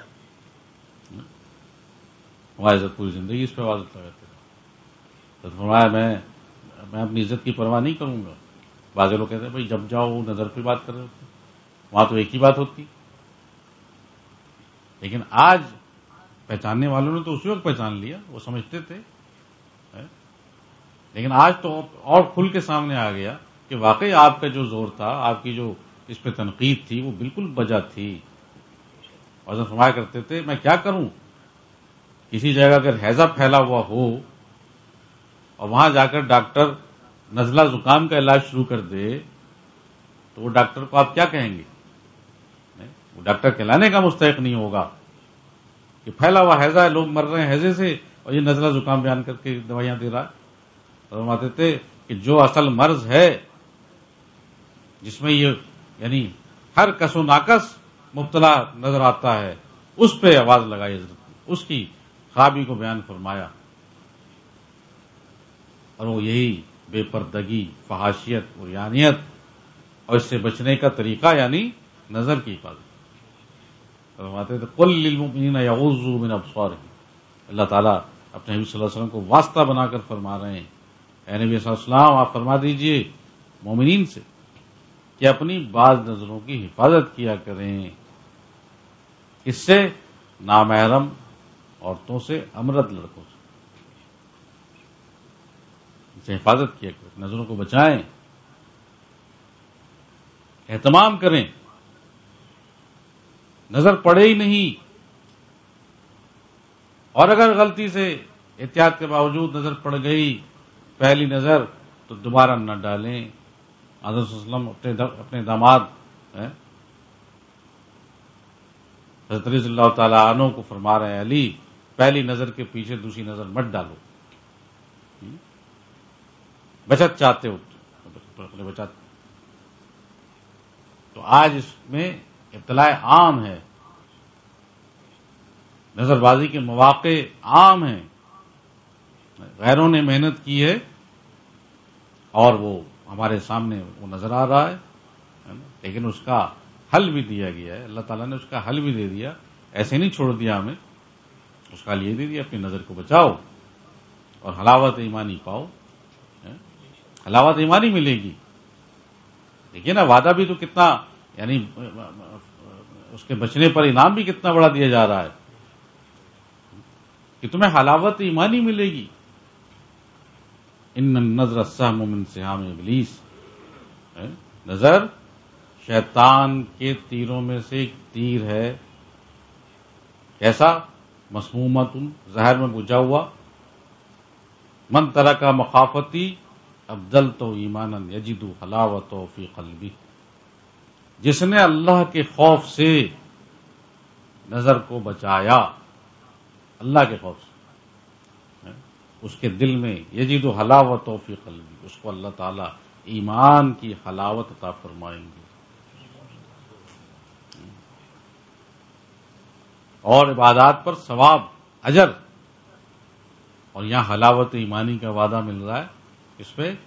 ہماری عزت پوری زندگی اس پہ واضح لگاتے ہیں، تو فرمایا میں اپنی عزت کی پرواہ نہیں کروں گا۔ بعض لوگ کہتے ہیں بھائی جب جاؤ نظر پہ بات کر رہے ہوتے، وہاں تو ایک ہی بات ہوتی، لیکن آج پہچاننے والوں نے تو اسی وقت پہچان لیا، وہ سمجھتے تھے، لیکن آج تو اور کھل کے سامنے آ گیا کہ واقعی آپ کا جو زور تھا، آپ کی جو اس پہ تنقید تھی وہ بالکل بجا تھی۔ اور فرمایا کرتے تھے میں کیا کروں، کسی جگہ اگر ہیضہ پھیلا ہوا ہو اور وہاں جا کر ڈاکٹر نزلہ زکام کا علاج شروع کر دے تو وہ ڈاکٹر کو آپ کیا کہیں گے؟ وہ ڈاکٹر کہلانے کا مستحق نہیں ہوگا کہ پھیلا ہوا ہیضہ ہے، لوگ مر رہے ہیں ہیضے سے اور یہ نزلہ زکام بیان کر کے دوائیاں دے رہا ہے۔ فرماتے تھے کہ جو اصل مرض ہے جس میں یہ یعنی ہر کس و ناقص مبتلا نظر آتا ہے اس پہ آواز لگائی، اس کی خرابی کو بیان فرمایا، اور وہ یہی بے پردگی، فحاشیت اور یانیت، اور اس سے بچنے کا طریقہ یعنی نظر کی حفاظت۔ فرماتے تھے قل للمؤمنین یغضوا من ابصارہم، اللہ تعالیٰ اپنے نبی صلی اللہ علیہ وسلم کو واسطہ بنا کر فرما رہے ہیں، اے نبی صلی اللہ علیہ وسلم آپ فرما دیجئے مومنین سے کہ اپنی بعض نظروں کی حفاظت کیا کریں، اس سے نامحرم عورتوں سے، امرد لڑکوں سے، ان سے حفاظت کیا کریں، نظروں کو بچائیں، اہتمام کریں، نظر پڑے ہی نہیں، اور اگر غلطی سے احتیاط کے باوجود نظر پڑ گئی پہلی نظر تو دوبارہ نہ ڈالیں۔ حضرت صلی اللہ علیہ وسلم اپنے داماد حضرت علی صلی اللہ تعالی عنہ کو فرما رہے ہیں علی پہلی نظر کے پیچھے دوسری نظر مت ڈالو، بچت چاہتے ہو اپنے بچت۔ تو آج اس میں ابتلاء عام ہے، نظر بازی کے مواقع عام ہیں، غیروں نے محنت کی ہے اور وہ ہمارے سامنے وہ نظر آ رہا ہے، لیکن اس کا حل بھی دیا گیا ہے، اللہ تعالیٰ نے اس کا حل بھی دے دیا، ایسے نہیں چھوڑ دیا ہمیں، اس کا حل یہ دے دیا اپنی نظر کو بچاؤ اور حلاوت ایمانی پاؤ، حلاوت ایمانی ملے گی۔ دیکھیے نا وعدہ بھی تو کتنا، یعنی اس کے بچنے پر انعام بھی کتنا بڑا دیا جا رہا ہے کہ تمہیں حلاوت ایمانی ملے گی۔ ان النظر السهم من سهام ابلیس، نظر شیطان کے تیروں میں سے ایک تیر ہے، کیسا؟ مسمومۃ، زہر میں بجھا ہوا، من ترک مخافتی ابدلت ایمانا یجد حلاوت فی قلبی، جس نے اللہ کے خوف سے نظر کو بچایا، اللہ کے خوف سے، اس کے دل میں یجد حلاوت فی قلبی، اس کو اللہ تعالی ایمان کی حلاوت عطا فرمائیں گے، اور عبادات پر ثواب، اجر، اور یہاں حلاوت ایمانی کا وعدہ مل رہا ہے اس پہ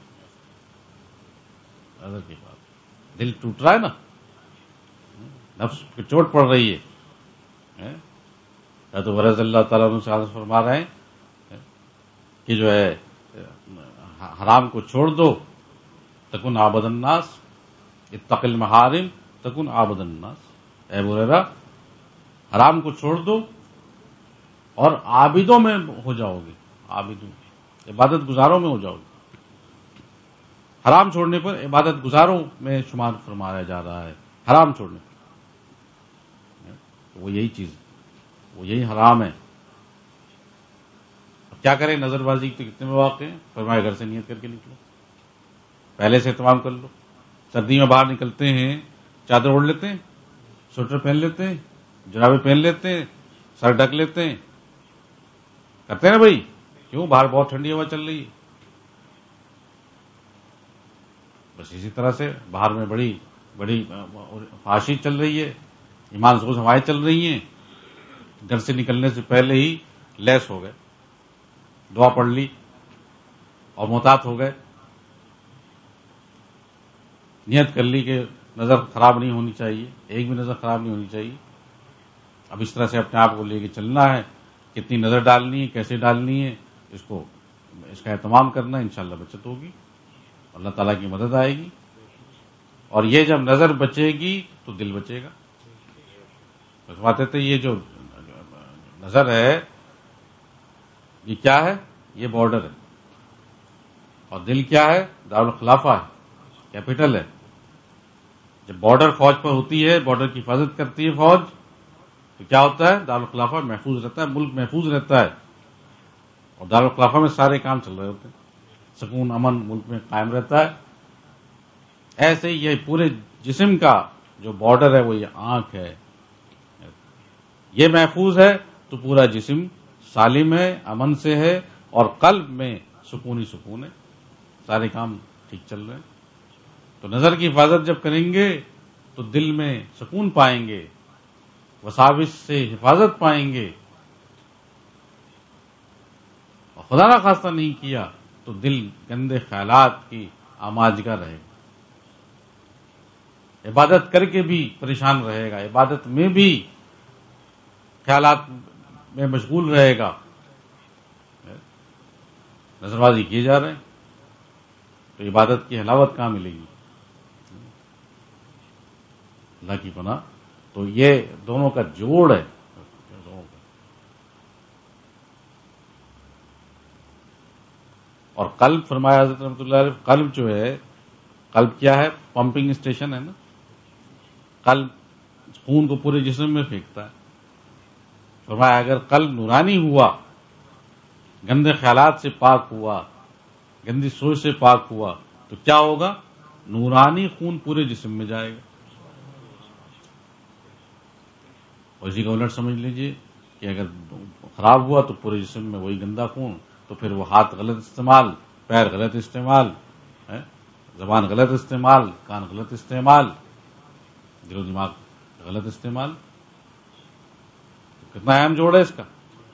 اجر کے بعد۔ دل ٹوٹ رہا ہے نا، نفس پہ چوٹ پڑ رہی ہے، یا تو رضی اللہ تعالیٰ عنہ سے فرما رہے ہیں کہ جو ہے حرام کو چھوڑ دو تکن عابد الناس، اتق المحارم تکن عابد الناس، اے ابو ہریرہ حرام کو چھوڑ دو اور عابدوں میں ہو جاؤ گے، عابدوں عبادت گزاروں میں ہو جاؤ گے۔ حرام چھوڑنے پر عبادت گزاروں میں شمار فرمایا جا رہا ہے، حرام چھوڑنے پر تو وہ یہی چیز، وہ یہی حرام ہے۔ اب کیا کریں؟ نظر بازی کے کتنے مواقع ہیں؟ فرمایا گھر سے نیت کر کے نکلو، پہلے سے اہتمام کر لو۔ سردی میں باہر نکلتے ہیں، چادر اوڑھ لیتے ہیں، سویٹر پہن لیتے ہیں، جرابیں پہن لیتے ہیں، سر ڈھک لیتے ہیں، کرتے ہیں نا بھائی؟ کیوں؟ باہر بہت ٹھنڈی ہوا چل رہی ہے۔ بس اسی طرح سے باہر میں بڑی بڑی فحاشی چل رہی ہے، ایمان سوز ہوائیں چل رہی ہیں، گھر سے نکلنے سے پہلے ہی لیس ہو گئے، دعا پڑھ لی اور محتاط ہو گئے، نیت کر لی کہ نظر خراب نہیں ہونی چاہیے، ایک بھی نظر خراب نہیں ہونی چاہیے۔ اب اس طرح سے اپنے آپ کو لے کے چلنا ہے، کتنی نظر ڈالنی ہے، کیسے ڈالنی ہے، اس کا اہتمام کرنا ہے، انشاءاللہ بچت ہوگی، اللہ تعالیٰ کی مدد آئے گی، اور یہ جب نظر بچے گی تو دل بچے گا۔ فرماتے تھے یہ جو نظر ہے یہ کیا ہے؟ یہ بارڈر ہے، اور دل کیا ہے؟ دارالخلافہ ہے، کیپٹل ہے۔ جب بارڈر فوج پر ہوتی ہے، بارڈر کی حفاظت کرتی ہے فوج، تو کیا ہوتا ہے؟ دارالخلافہ محفوظ رہتا ہے، ملک محفوظ رہتا ہے، اور دارالخلافہ میں سارے کام چل رہے ہوتے ہیں، سکون امن ملک میں قائم رہتا ہے۔ ایسے ہی یہ پورے جسم کا جو بارڈر ہے وہ یہ آنکھ ہے، یہ محفوظ ہے تو پورا جسم سالم ہے، امن سے ہے، اور قلب میں سکون ہی سکون ہے، سارے کام ٹھیک چل رہے ہیں۔ تو نظر کی حفاظت جب کریں گے تو دل میں سکون پائیں گے، وساوس سے حفاظت پائیں گے، اور خدا نہ خواستہ نہیں کیا تو دل گندے خیالات کی آماجگاہ رہے گا، عبادت کر کے بھی پریشان رہے گا، عبادت میں بھی خیالات میں مشغول رہے گا، نظر بازی کیے جا رہے ہیں تو عبادت کی حلاوت کہاں ملے گی؟ اللہ کی پناہ۔ تو یہ دونوں کا جوڑ ہے، اور قلب، فرمایا حضرت رحمۃ اللہ علیہ، قلب جو ہے، قلب کیا ہے؟ پمپنگ اسٹیشن ہے نا، قلب خون کو پورے جسم میں پھینکتا ہے۔ فرمایا اگر قلب نورانی ہوا، گندے خیالات سے پاک ہوا، گندی سوچ سے پاک ہوا، تو کیا ہوگا؟ نورانی خون پورے جسم میں جائے گا۔ اور اسی کا الٹ سمجھ لیجئے کہ اگر خراب ہوا تو پورے جسم میں وہی گندا خون، تو پھر وہ ہاتھ غلط استعمال، پیر غلط استعمال، زبان غلط استعمال، کان غلط استعمال، دل و دماغ غلط استعمال، کتنا اہم جوڑ ہے اس کا۔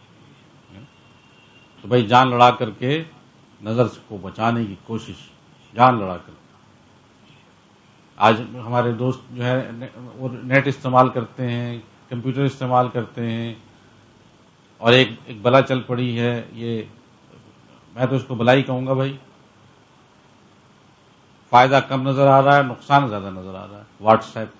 تو بھائی جان لڑا کر کے نظر کو بچانے کی کوشش، جان لڑا کر۔ آج ہمارے دوست جو ہے وہ نیٹ استعمال کرتے ہیں، کمپیوٹر استعمال کرتے ہیں، اور ایک بلا چل پڑی ہے، یہ میں تو اس کو بلا ہی کہوں گا بھائی، فائدہ کم نظر آ رہا ہے، نقصان زیادہ نظر آ رہا ہے، واٹس ایپ۔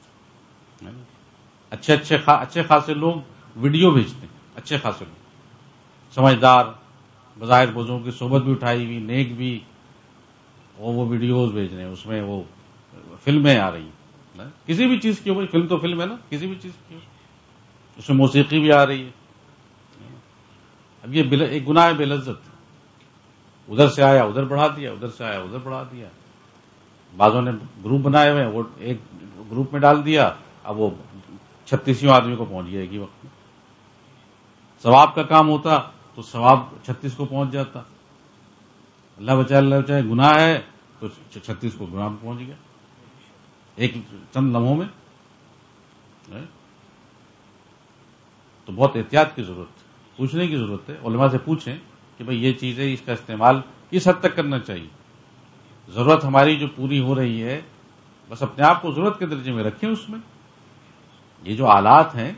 اچھے خاصے لوگ ویڈیو بھیجتے ہیں، اچھے خاصے لوگ سمجھدار، بظاہر بزرگوں کی صحبت بھی اٹھائی ہوئی، نیک بھی، وہ ویڈیوز بھیج رہے ہیں، اس میں وہ فلمیں آ رہی ہیں، کسی بھی چیز کی ہو، فلم تو فلم ہے نا، کسی بھی چیز کی ہو، اس میں موسیقی بھی آ رہی ہے. اب یہ ایک گناہ ہے بے لذت، ادھر سے آیا ادھر بڑھا دیا، ادھر سے آیا ادھر بڑھا دیا. بعضوں نے گروپ بنائے ہوئے ہیں، وہ ایک گروپ میں ڈال دیا، اب وہ 36 آدمی کو پہنچ گیا ایک ہی وقت میں. ثواب کا کام ہوتا تو ثواب 36 کو پہنچ جاتا. اللہ بچائے گناہ ہے تو 36 کو گناہ پہنچ گیا ایک چند لمحوں میں. تو بہت احتیاط کی ضرورت ہے، پوچھنے کی ضرورت ہے. علماء سے پوچھیں کہ بھئی یہ چیز ہے، اس کا استعمال کس حد تک کرنا چاہیے. ضرورت ہماری جو پوری ہو رہی ہے، بس اپنے آپ کو ضرورت کے درجے میں رکھیں. اس میں یہ جو آلات ہیں،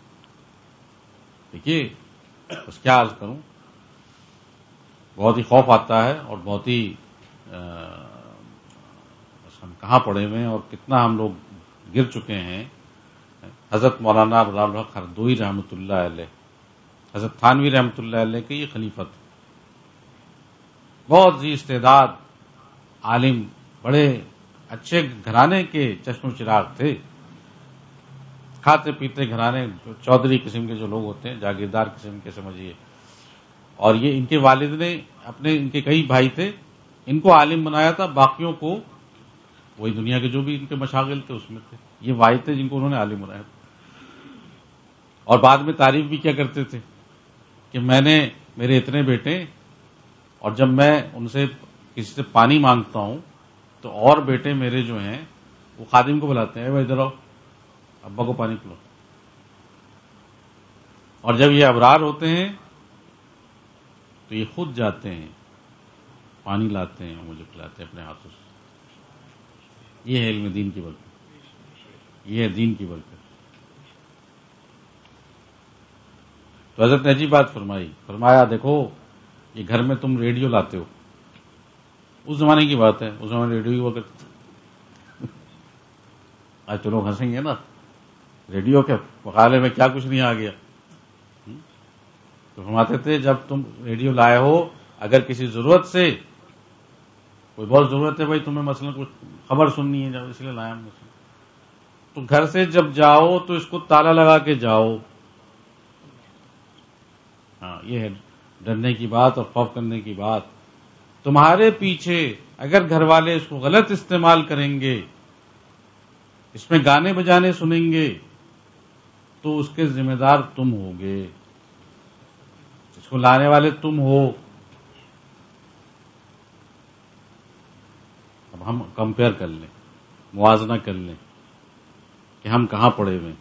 دیکھیے بس کیا عرض کروں، بہت ہی خوف آتا ہے اور بہت ہی بس ہم کہاں پڑے ہوئے ہیں اور کتنا ہم لوگ گر چکے ہیں. حضرت مولانا ابوالفضل الحق ہردوئی رحمۃ اللہ علیہ، حضرت تھانوی رحمۃ اللہ علیہ کے یہ خلیفہ تھے، بہت ذی استعداد عالم، بڑے اچھے گھرانے کے چشم و چراغ تھے، کھاتے پیتے گھرانے، چودھری قسم کے جو لوگ ہوتے ہیں، جاگیردار قسم کے سمجھیے. اور یہ ان کے والد نے اپنے، ان کے کئی بھائی تھے، ان کو عالم بنایا تھا، باقیوں کو وہی دنیا کے جو بھی ان کے مشاغل تھے اس میں تھے. یہ واحد تھے جن کو انہوں نے عالم بنایا تھا. اور بعد میں تعریف بھی کیا کرتے تھے کہ میں نے، میرے اتنے بیٹے، اور جب میں ان سے کسی سے پانی مانگتا ہوں تو اور بیٹے میرے جو ہیں وہ خادم کو بلاتے ہیں، اے بھائی ادھر آؤ، ابا کو پانی پلاؤ. اور جب یہ ابرار ہوتے ہیں تو یہ خود جاتے ہیں، پانی لاتے ہیں اور مجھے پلاتے ہیں اپنے ہاتھوں سے. یہ ہے علم دین کی برکت، یہ ہے دین کی برکت. تو حضرت نے عجیب بات فرمائی، فرمایا دیکھو یہ گھر میں تم ریڈیو لاتے ہو، اس زمانے کی بات ہے، اس زمانے ریڈیو ہوا کرتا. آج تو لوگ ہنسیں گے نا، ریڈیو کے مقابلے میں کیا کچھ نہیں آ گیا. تو فرماتے تھے جب تم ریڈیو لائے ہو، اگر کسی ضرورت سے، کوئی بہت ضرورت ہے بھائی تمہیں مثلا کچھ خبر سننی ہے، جب اس لیے لایا ہم نے، تو گھر سے جب جاؤ تو اس کو تالا لگا کے جاؤ. ہاں یہ ہے ڈرنے کی بات اور خوف کرنے کی بات. تمہارے پیچھے اگر گھر والے اس کو غلط استعمال کریں گے، اس میں گانے بجانے سنیں گے، تو اس کے ذمہ دار تم ہوگے، اس کو لانے والے تم ہو. اب ہم کمپیئر کر لیں، موازنہ کر لیں کہ ہم کہاں پڑے ہوئے.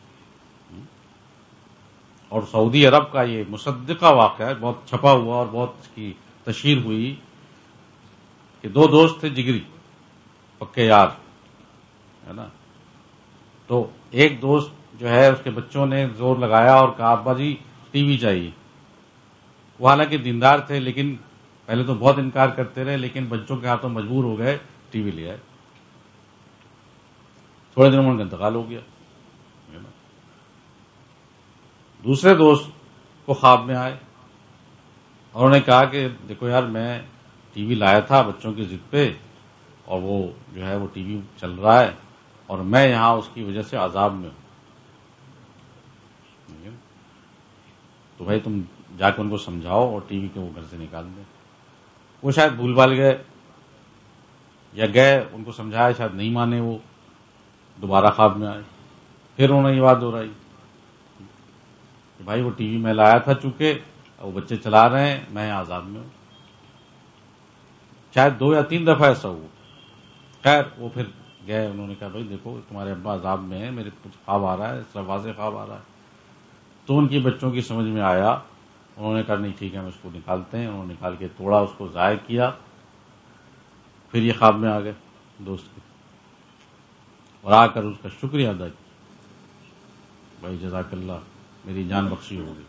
اور سعودی عرب کا یہ مصدقہ واقعہ ہے، بہت چھپا ہوا اور بہت اس کی تشہیر ہوئی کہ دو دوست تھے جگری، پکے یار، ہے نا. تو ایک دوست جو ہے اس کے بچوں نے زور لگایا اور کہا ابا جی ٹی وی چاہیے. وہ حالانکہ دیندار تھے لیکن پہلے تو بہت انکار کرتے رہے، لیکن بچوں کے ہاتھوں مجبور ہو گئے، ٹی وی لے آئے. تھوڑے دنوں میں ان کا انتقال ہو گیا. دوسرے دوست کو خواب میں آئے اور انہوں نے کہا کہ دیکھو یار میں ٹی وی لایا تھا بچوں کی ضد پہ، اور وہ جو ہے وہ ٹی وی چل رہا ہے اور میں یہاں اس کی وجہ سے عذاب میں ہوں. تو بھائی تم جا کے ان کو سمجھاؤ اور ٹی وی کو وہ گھر سے نکال دیں. وہ شاید بھول بھال گئے یا گئے، ان کو سمجھایا، شاید نہیں مانے، وہ دوبارہ خواب میں آئے. پھر انہوں نے یہ بات دہرائی کہ بھائی وہ ٹی وی میں لایا تھا، چونکہ وہ بچے چلا رہے ہیں، میں یہاں عذاب میں ہوں. شاید 2 یا 3 دفعہ ایسا ہوا. خیر وہ پھر گئے، انہوں نے کہا بھائی دیکھو تمہارے ابا عذاب میں ہیں، میرے کچھ خواب آ رہا ہے، اس طرح واضح خواب آ رہا ہے. تو ان کی بچوں کی سمجھ میں آیا، انہوں نے کہا نہیں ٹھیک ہے ہم اس کو نکالتے ہیں. انہوں نے نکال کے توڑا، اس کو ضائع کیا. پھر یہ خواب میں آ گئے دوست کے اور آ کر اس کا شکریہ ادا کیا، بھائی جزاک اللہ، میری جان بخشی ہوگی.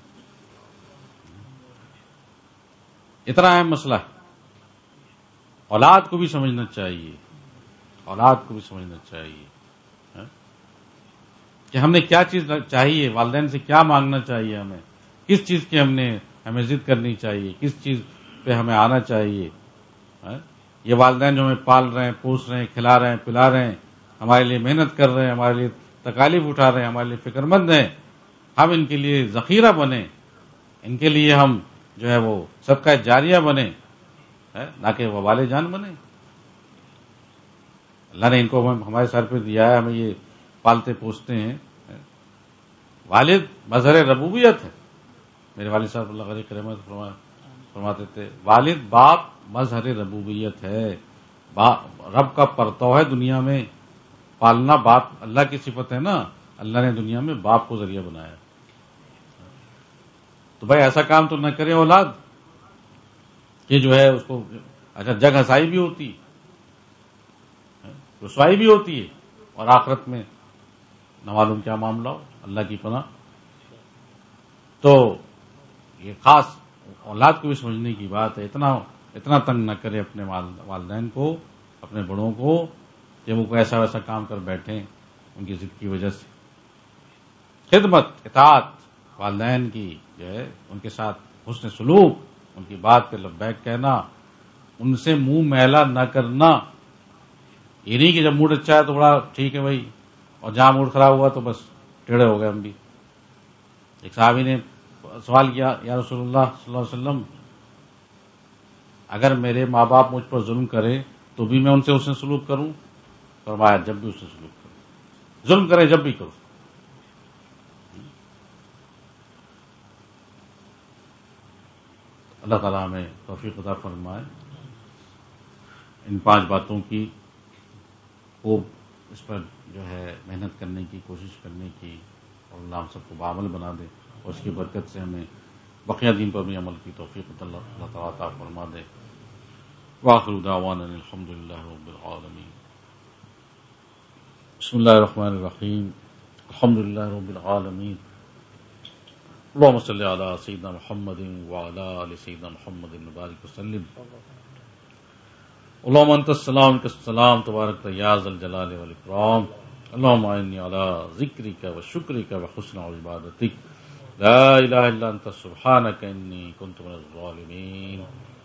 اتنا اہم مسئلہ ہے، اولاد کو بھی سمجھنا چاہیے، اولاد کو بھی سمجھنا چاہیے کہ ہم نے کیا چیز چاہیے، والدین سے کیا مانگنا چاہیے، ہمیں کس چیز کی ہمیں ضد کرنی چاہیے، کس چیز پہ ہمیں آنا چاہیے. یہ والدین جو ہمیں پال رہے ہیں، پوس رہے ہیں، کھلا رہے ہیں، پلا رہے ہیں، ہمارے لیے محنت کر رہے ہیں، ہمارے لیے تکالیف اٹھا رہے ہیں، ہمارے لیے فکر مند ہیں، ہم ان کے لیے ذخیرہ بنیں، ان کے لیے ہم جو ہے وہ صدقہ جاریہ بنیں، نہ کہ وبال جان بنیں۔ اللہ نے ان کو ہمارے سر پہ دیا ہے، ہمیں یہ پالتے پوستے ہیں۔ والد مظہر ربوبیت ہے۔ میرے والد صاحب اللہ علیہ رحمت فرماتے تھے، والد باپ مظہر ربوبیت ہے، رب کا پرتو ہے دنیا میں، پالنا باپ اللہ کی صفت ہے نا، اللہ نے دنیا میں باپ کو ذریعہ بنایا۔ تو بھائی ایسا کام تو نہ کرے اولاد کہ جو ہے اس کو اچھا جگ ہنسائی بھی ہوتی، رسوائی بھی ہوتی ہے، اور آخرت میں نہ معلوم کیا معاملہ ہو، اللہ کی پناہ۔ تو یہ خاص اولاد کو بھی سمجھنے کی بات ہے، اتنا تنگ نہ کرے اپنے والدین کو، اپنے بڑوں کو کہ وہ کوئی ایسا ویسا کام کر بیٹھیں ان کی ضد کی وجہ سے۔ خدمت، اطاعت، والدین کی جو ہے ان کے ساتھ حسن سلوک، ان کی بات پہ لبیک کہنا، ان سے منہ میلا نہ کرنا۔ یہ نہیں کہ جب موڈ اچھا ہے تو بڑا ٹھیک ہے بھائی، اور جہاں موڈ خراب ہوا تو بس ٹیڑے ہو گئے ہم بھی۔ ایک صحابی نے سوال کیا، یا رسول اللہ صلی اللہ علیہ وسلم، اگر میرے ماں باپ مجھ پر ظلم کرے تو بھی میں ان سے حسن سلوک کروں؟ فرمایا جب بھی حسن سلوک کروں، ظلم کرے جب بھی کروں۔ اللہ تعالیٰ ہمیں توفیق عطا فرمائے ان 5 باتوں کی خوب اس پر جو ہے محنت کرنے کی، کوشش کرنے کی، اور اللہ ہم سب کو بعمل بنا دے، اور اس کی برکت سے ہمیں بقیہ دین پر بھی عمل کی توفیق اللہ تعالیٰ عطا فرما دے۔ وآخر دعوانا الحمد للہ رب العالمین۔ بسم اللہ الرحمن الرحیم، الحمد للہ رب العالمین، اللہم صلی علی سیدنا محمد وعلی آل سیدنا محمد وبارک وسلم۔ اللہم انت السلام منک السلام تبارک یا ذا الجلال والاکرام، اللہم اعنی علی ذکرک و شکرک و حسن عبادتک، لا الہ الا انت سبحانک انی کنت من الظالمین۔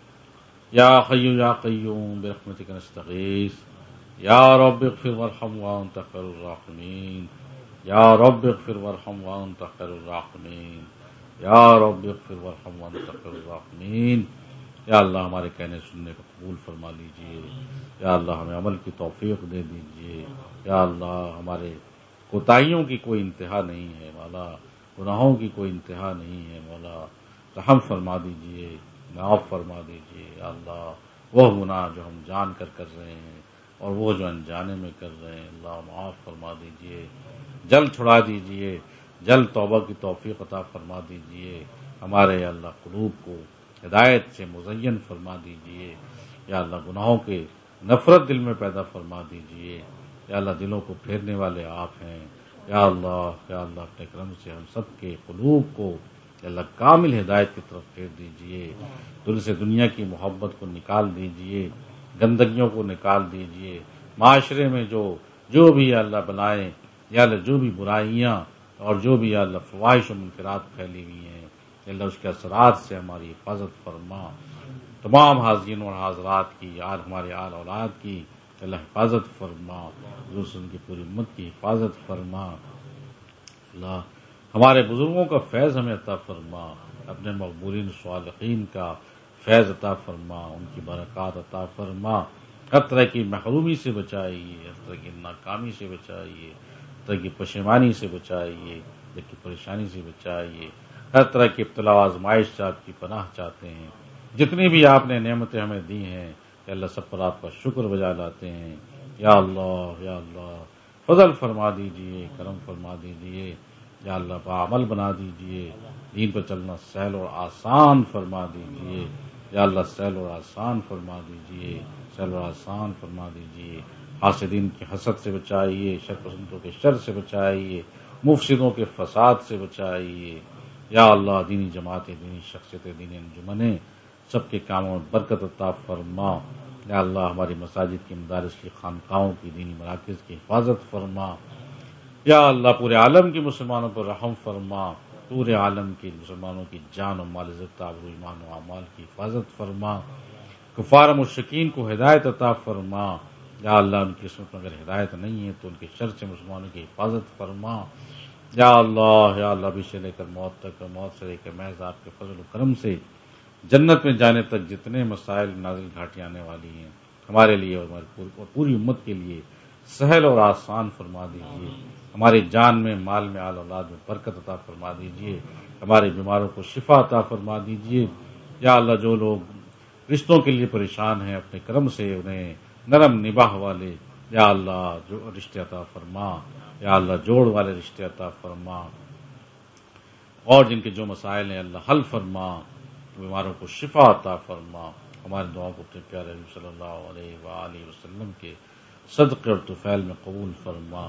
یا حی یا قیوم برحمتک نستغیث، یا رب اغفر وارحم وانت خیر الراحمین، یا رب اغفر وارحم وانت خیر الراحمین، یا رب اغفر وارحم وانت خیر الراحمین۔ یا اللہ ہمارے کہنے سننے کو قبول فرما لیجئے، یا اللہ ہمیں عمل کی توفیق دے دیجئے، یا اللہ ہمارے کوتاہیوں کی کوئی انتہا نہیں ہے مولا، گناہوں کی کوئی انتہا نہیں ہے مولا، رحم فرما دیجئے، معاف فرما دیجئے۔ یا اللہ وہ گناہ جو ہم جان کر رہے ہیں اور وہ جو انجانے میں کر رہے ہیں، اللہ معاف فرما دیجئے، جلد چھڑا دیجئے، جلد توبہ کی توفیق عطا فرما دیجئے، ہمارے یا اللہ قلوب کو ہدایت سے مزین فرما دیجئے، یا اللہ گناہوں کے نفرت دل میں پیدا فرما دیجئے، یا اللہ دلوں کو پھیرنے والے آپ ہیں، یا اللہ اپنے کرم سے ہم سب کے قلوب کو یا اللہ کامل ہدایت کی طرف پھیر دیجئے، دل سے دنیا کی محبت کو نکال دیجئے، گندگیوں کو نکال دیجئے، معاشرے میں جو بھی یا اللہ بلائیں، یا اللہ جو بھی برائیاں اور جو بھی یا اللہ فواحش و منکرات پھیلی ہوئی ہیں، یا اللہ اس کے اثرات سے ہماری حفاظت فرما، تمام حاضرین اور حاضرات کی، ہمارے آل اولاد کی یا اللہ حفاظت فرما، حضور کی پوری امت کی حفاظت فرما۔ اللہ ہمارے بزرگوں کا فیض ہمیں عطا فرما، اپنے مقبولین صالحین کا فیض عطا فرما، ان کی برکات عطا فرما، ہر طرح کی محرومی سے بچائیے، ہر طرح کی ناکامی سے بچائیے، ہر طرح کی پشیمانی سے بچائیے، ہر طرح کی پریشانی سے بچائیے، ہر طرح کی ابتلا و آزمائش سے آپ کی پناہ چاہتے ہیں۔ جتنی بھی آپ نے نعمتیں ہمیں دی ہیں کہ اللہ سب پر آپ کا شکر بجا لاتے ہیں۔ یا اللہ فضل فرما دیجئے، کرم فرما دیجئے، یا اللہ بعمل بنا دیجئے، دین پر چلنا سہل اور آسان فرما دیجئے، یا اللہ سہل اور آسان فرما دیجئے، سہل اور آسان فرما دیجئے، حاسدین کی حسد سے بچائیے، شر پسندوں کے شر سے بچائیے، مفسدوں کے فساد سے بچائیے، یا اللہ دینی جماعتیں، دینی شخصیتیں، دینی انجمنیں سب کے کاموں میں برکت عطا فرما، یا اللہ ہماری مساجد کی، مدارس کی، خانقاہوں کی، دینی مراکز کی حفاظت فرما، یا اللہ پورے عالم کی مسلمانوں پر رحم فرما، پورے عالم کی مسلمانوں کی جان و مال، عزت، آبرو، ایمان و اعمال کی حفاظت فرما، کفار مشرکین کو ہدایت عطا فرما، یا اللہ ان کی قسمت میں اگر ہدایت نہیں ہے تو ان کے شر سے مسلمانوں کی حفاظت فرما. یا اللہ ابھی سے لے کر موت تک اور موت سے لے کر محض آپ کے فضل و کرم سے جنت میں جانے تک جتنے مسائل نازل گھاٹیاں آنے والی ہیں ہمارے لیے اور ہماری پوری امت کے لیے سہل اور آسان فرما دیجیے. ہماری جان میں، مال میں، آل اولاد میں برکت عطا فرما دیجیے. ہمارے بیماروں کو شفا عطا فرما دیجیے. یا اللہ جو لوگ رشتوں کے لیے پریشان ہیں اپنے کرم سے انہیں نرم نباہ والے یا اللہ جو رشتے عطا فرما. یا اللہ جوڑ والے رشتے عطا فرما، اور جن کے جو مسائل ہیں اللہ حل فرما. بیماروں کو شفا عطا فرما. ہماری دعاؤں کو اپنے پیارے نبی صلی اللہ علیہ وآلہ وسلم کے صدقے اور طفیل میں قبول فرما.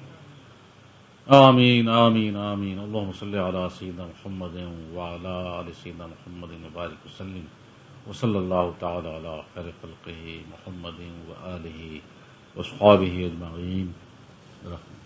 آمین آمین آمین. اللہم صلی علی سیدنا محمد وعلی آل سیدنا محمد وبارک وسلم وصلی اللہ تعالی علی خیر خلقہ محمد وآلہ وصحابہ اجمعین.